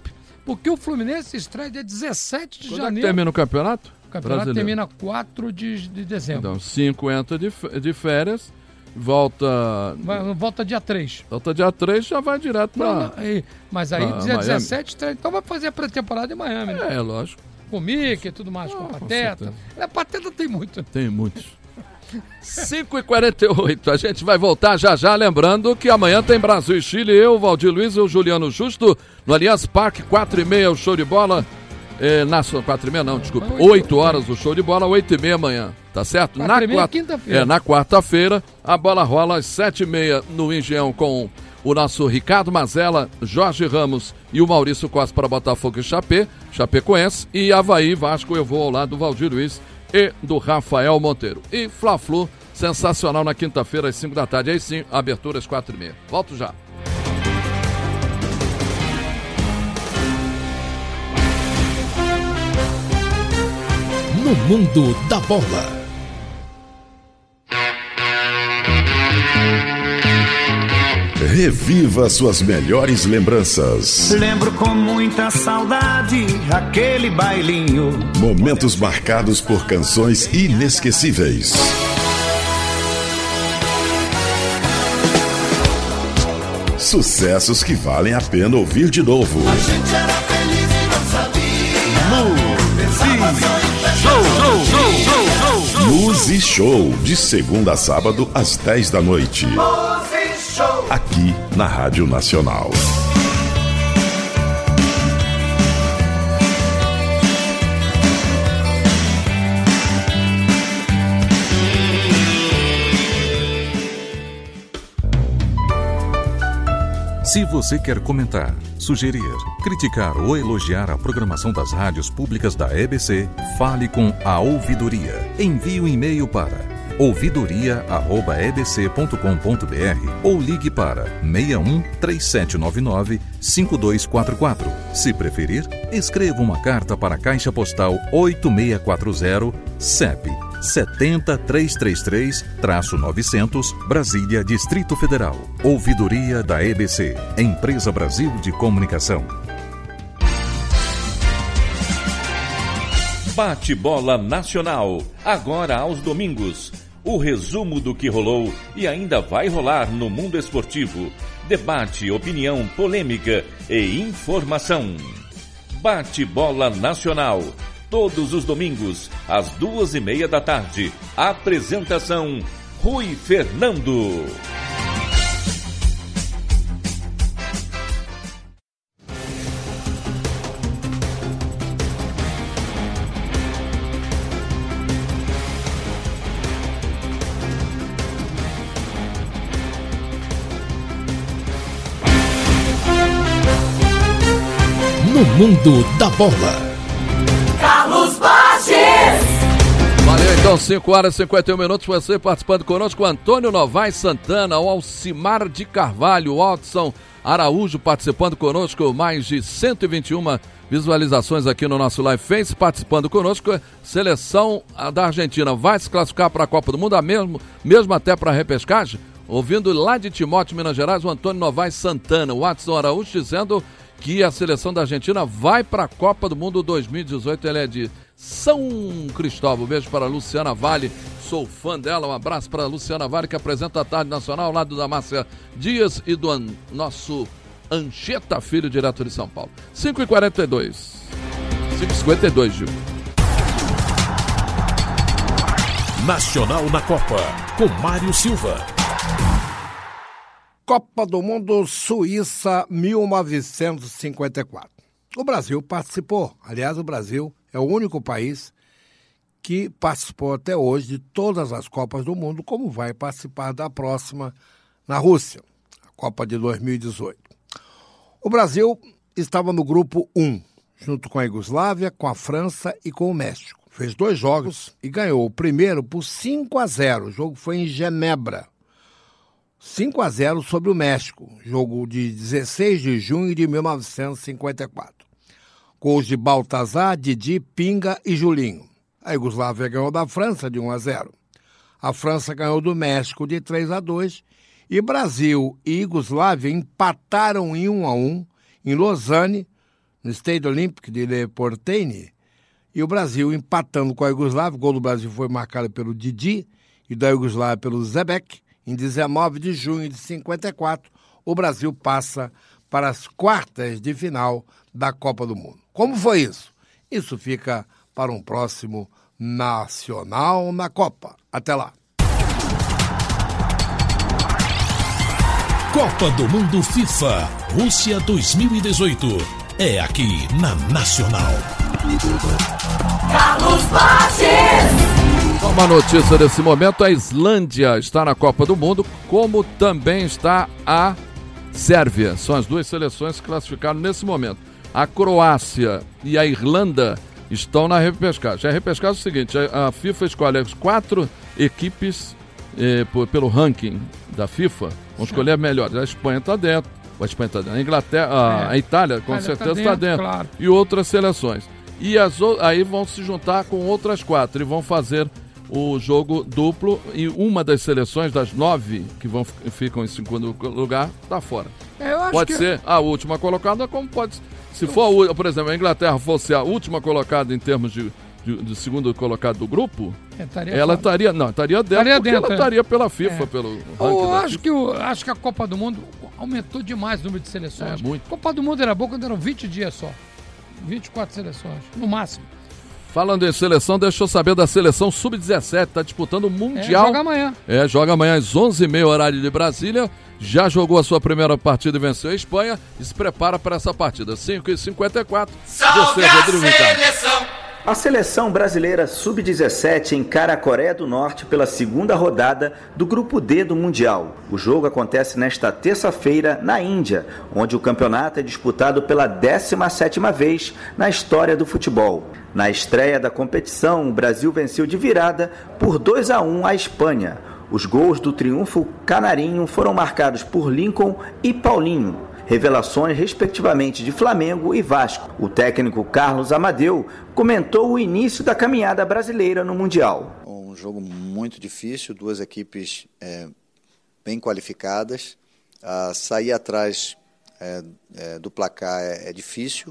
Porque o Fluminense estreia dia dezessete de Quando janeiro. É que termina o campeonato? O campeonato brasileiro? termina quatro de, de dezembro. Então, cinco entra de, de férias, volta... Vai, volta dia três. Volta dia três, já vai direto pra... Não, não, aí, mas aí, pra dia Miami. dezessete, estreia, então vai fazer a pré-temporada em Miami, né? É, lógico. Com o Mickey e tudo mais, com o Pateta. É, Pateta tem muito. Tem muitos. cinco e quarenta e oito, a gente vai voltar já já, lembrando que amanhã tem Brasil e Chile, eu, Valdir Luiz e o Juliano Justo, no Allianz Parque, quatro e meia o show de bola, é, na quatro e meia não, desculpa, oito horas o show de bola, oito e meia amanhã, tá certo? quatro e meia quart... quinta-feira. É, na quarta-feira, a bola rola às sete e meia no Engenhão com o nosso Ricardo Mazella, Jorge Ramos e o Maurício Costa para Botafogo e Chapé, Chapecoense, e Avaí, Vasco, eu vou ao lado do Valdir Luiz e do Rafael Monteiro. E Fla-Flu, sensacional na quinta-feira às cinco da tarde. Aí sim, abertura às quatro e meia. Volto já. No mundo da bola. Reviva suas melhores lembranças. Lembro com muita saudade aquele bailinho. Momentos marcados por canções inesquecíveis. Sucessos que valem a pena ouvir de novo. A gente era feliz e não sabia. Show, show, show, show, show. Luz e Show, de segunda a sábado às dez da noite. Aqui na Rádio Nacional. Se você quer comentar, sugerir, criticar ou elogiar a programação das rádios públicas da E B C, fale com a Ouvidoria. Envie um e-mail para ouvidoria arroba e b c ponto com ponto b r ou ligue para seis um três sete nove nove cinco dois quatro quatro. Se preferir, escreva uma carta para a Caixa Postal oito seis quatro zero, C E P sete zero três três três novecentos, Brasília, Distrito Federal. Ouvidoria da E B C, Empresa Brasil de Comunicação. Bate-bola nacional, agora aos domingos. O resumo do que rolou e ainda vai rolar no mundo esportivo. Debate, opinião, polêmica e informação. Bate-bola nacional, todos os domingos, às duas e meia da tarde. Apresentação, Rui Fernando. No mundo da bola. Carlos Bages. Valeu, então, cinco horas e cinquenta e um minutos, você participando conosco, Antônio Novaes Santana, o Alcimar de Carvalho, o Watson Araújo participando conosco, mais de cento e vinte e uma visualizações aqui no nosso Live Face, participando conosco, seleção da Argentina vai se classificar para a Copa do Mundo, a mesmo, mesmo até para a repescagem? Ouvindo lá de Timóteo, Minas Gerais, o Antônio Novaes Santana, o Watson Araújo dizendo que a seleção da Argentina vai para a Copa do Mundo dois mil e dezoito, ele é de São Cristóvão. Um beijo para a Luciana Vale, sou fã dela, um abraço para a Luciana Vale, que apresenta a Tarde Nacional, ao lado da Márcia Dias e do an- nosso Ancheta Filho, direto de São Paulo. cinco e quarenta e dois. cinco e cinquenta e dois, Gil. Nacional na Copa, com Mário Silva. Copa do Mundo Suíça mil novecentos e cinquenta e quatro. O Brasil participou. Aliás, o Brasil é o único país que participou até hoje de todas as Copas do Mundo, como vai participar da próxima na Rússia, a Copa de dois mil e dezoito. O Brasil estava no grupo um, junto com a Iugoslávia, com a França e com o México. Fez dois jogos e ganhou o primeiro por cinco a zero. O jogo foi em Genebra. cinco a zero sobre o México, jogo de dezesseis de junho de mil novecentos e cinquenta e quatro. Gols de Baltazar, Didi, Pinga e Julinho. A Iugoslávia ganhou da França de um a zero. A França ganhou do México de três a dois e Brasil e Iugoslávia empataram em um a um em Lausanne, no Estádio Olímpico de Le Porteño, e o Brasil empatando com a Iugoslávia. O gol do Brasil foi marcado pelo Didi e da Iugoslávia pelo Zebek. Em dezenove de junho de cinquenta e quatro, o Brasil passa para as quartas de final da Copa do Mundo. Como foi isso? Isso fica para um próximo Nacional na Copa. Até lá. Copa do Mundo FIFA Rússia dois mil e dezoito. É aqui na Nacional. Carlos Baches. Uma notícia desse momento: a Islândia está na Copa do Mundo, como também está a Sérvia. São as duas seleções que classificaram nesse momento. A Croácia e a Irlanda estão na repescagem. A repescagem é o seguinte: a FIFA escolhe as quatro equipes eh, por, pelo ranking da FIFA. Vamos escolher a melhor. A Espanha está dentro. A Espanha está dentro. A Inglaterra, a, É. a Itália, com A Itália certeza tá está dentro, dentro. claro. E outras seleções. E as, o- aí vão se juntar com outras quatro e vão fazer o jogo duplo. E uma das seleções, das nove que vão, ficam em segundo lugar, está fora. É, eu acho Pode que- ser a última colocada, como pode. Se for, a u- por exemplo, a Inglaterra fosse a última colocada em termos de, de, de segundo colocado do grupo, É, estaria ela fora. estaria. Não, estaria dentro, Estaria porque dentro, ela é. estaria pela FIFA, É. pelo Eu ranking da acho FIFA. que, o, acho que a Copa do Mundo aumentou demais o número de seleções. É, muito. A Copa do Mundo era boa quando eram vinte dias só. vinte e quatro seleções, no máximo. Falando em seleção, deixa eu saber da seleção sub dezessete, está disputando o Mundial. É, joga amanhã. É, joga amanhã às onze e meia, horário de Brasília. Já jogou a sua primeira partida e venceu a Espanha. E se prepara para essa partida. cinco e cinquenta e quatro. Salve Você, a Rodrigo Ricardo. seleção! A seleção brasileira sub dezessete encara a Coreia do Norte pela segunda rodada do Grupo D do Mundial. O jogo acontece nesta terça-feira na Índia, onde o campeonato é disputado pela décima sétima vez na história do futebol. Na estreia da competição, o Brasil venceu de virada por dois a um a Espanha. Os gols do triunfo canarinho foram marcados por Lincoln e Paulinho, revelações respectivamente de Flamengo e Vasco. O técnico Carlos Amadeu comentou o início da caminhada brasileira no Mundial. Um jogo muito difícil, duas equipes é, bem qualificadas. Ah, sair atrás é, é, do placar é, é difícil,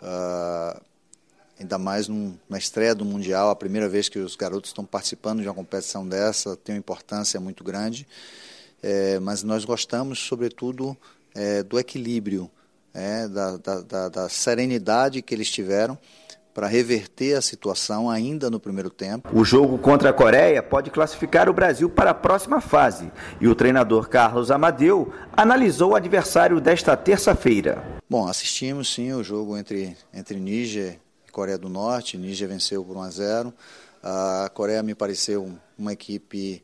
ah, ainda mais num, na estreia do Mundial, a primeira vez que os garotos estão participando de uma competição dessa, tem uma importância muito grande. É, mas nós gostamos, sobretudo, é, do equilíbrio, é, da, da, da, da serenidade que eles tiveram para reverter a situação ainda no primeiro tempo. O jogo contra a Coreia pode classificar o Brasil para a próxima fase e o treinador Carlos Amadeu analisou o adversário desta terça-feira. Bom, assistimos sim o jogo entre, entre Níger e Coreia do Norte. Níger venceu por um a zero. A Coreia me pareceu uma equipe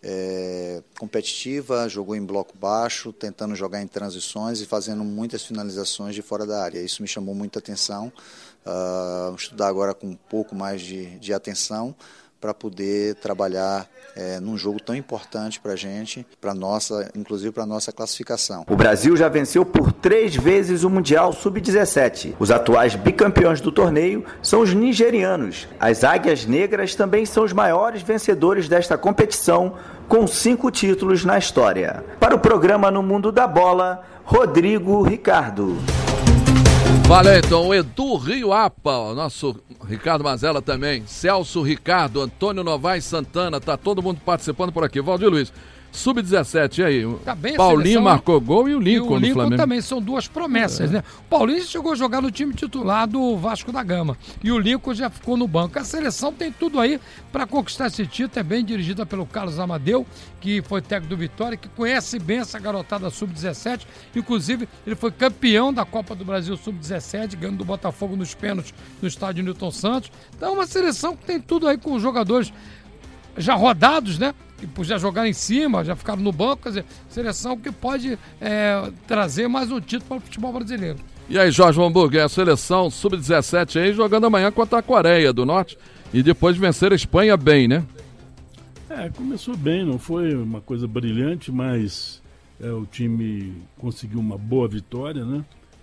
é, competitiva, jogou em bloco baixo, tentando jogar em transições e fazendo muitas finalizações de fora da área. Isso me chamou muita atenção. Uh, estudar agora com um pouco mais de, de atenção para poder trabalhar é, num jogo tão importante para a gente, para nossa, inclusive para a nossa classificação. O Brasil já venceu por três vezes o Mundial sub dezessete. Os atuais bicampeões do torneio são os nigerianos. As Águias Negras também são os maiores vencedores desta competição, com cinco títulos na história. Para o programa No Mundo da Bola, Rodrigo Ricardo. Valeu, então, o Edu Rio Apa, o nosso Ricardo Mazella também, Celso Ricardo, Antônio Novaes Santana, tá todo mundo participando por aqui. Valdir Luiz, sub dezessete, e aí? Tá bem a Paulinho seleção, marcou gol e o Lincoln, e o do Lincoln Flamengo. também, são duas promessas, É. né? O Paulinho chegou a jogar no time titular do Vasco da Gama e o Lincoln já ficou no banco. A seleção tem tudo aí para conquistar esse título, é bem dirigida pelo Carlos Amadeu, que foi técnico do Vitória, que conhece bem essa garotada sub dezessete, inclusive ele foi campeão da Copa do Brasil sub dezessete, ganhando do Botafogo nos pênaltis no estádio Newton Santos. Então é uma seleção que tem tudo aí com os jogadores já rodados, né? Que já jogaram em cima, já ficaram no banco, quer dizer, seleção que pode é, trazer mais um título para o futebol brasileiro. E aí, Jorge Hamburger, a seleção sub dezessete aí jogando amanhã contra a Coreia do Norte e depois vencer a Espanha bem, né? É, começou bem, não foi uma coisa brilhante, mas é, o time conseguiu uma boa vitória, né?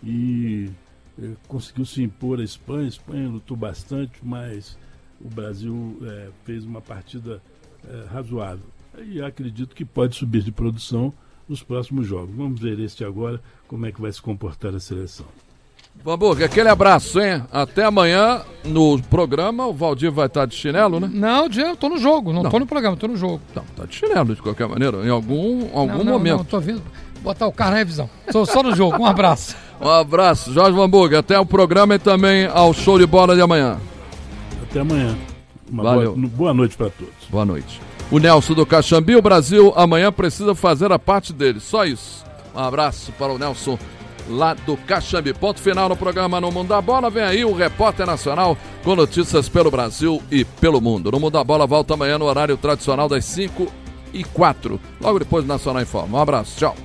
E é, conseguiu se impor à Espanha. A Espanha lutou bastante, mas o Brasil é, fez uma partida é, razoável. E acredito que pode subir de produção nos próximos jogos. Vamos ver este agora, como é que vai se comportar a seleção. Hamburgo, aquele abraço, hein? Até amanhã no programa. O Valdir vai estar de chinelo, né? Não, eu tô no jogo, não, Não. tô no programa, tô no jogo. Não, tá de chinelo de qualquer maneira, em algum, algum não, não, momento. Não, tô vindo botar o carro na revisão. Sou só no jogo, um abraço. Um abraço, Jorge Hamburgo. Até o programa e também ao show de bola de amanhã. Até amanhã. Uma Valeu. Boa, boa noite para todos. Boa noite. O Nelson do Caxambi, o Brasil amanhã precisa fazer a parte dele, só isso. Um abraço para o Nelson lá do Caxambi. Ponto final no programa No Mundo da Bola. Vem aí o Repórter Nacional com notícias pelo Brasil e pelo mundo. No Mundo da Bola volta amanhã no horário tradicional das cinco e quatro. Logo depois do Nacional Informa. Um abraço, tchau.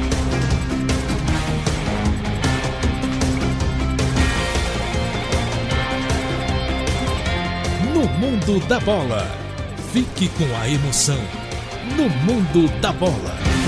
No Mundo da Bola. Fique com a emoção. No Mundo da Bola.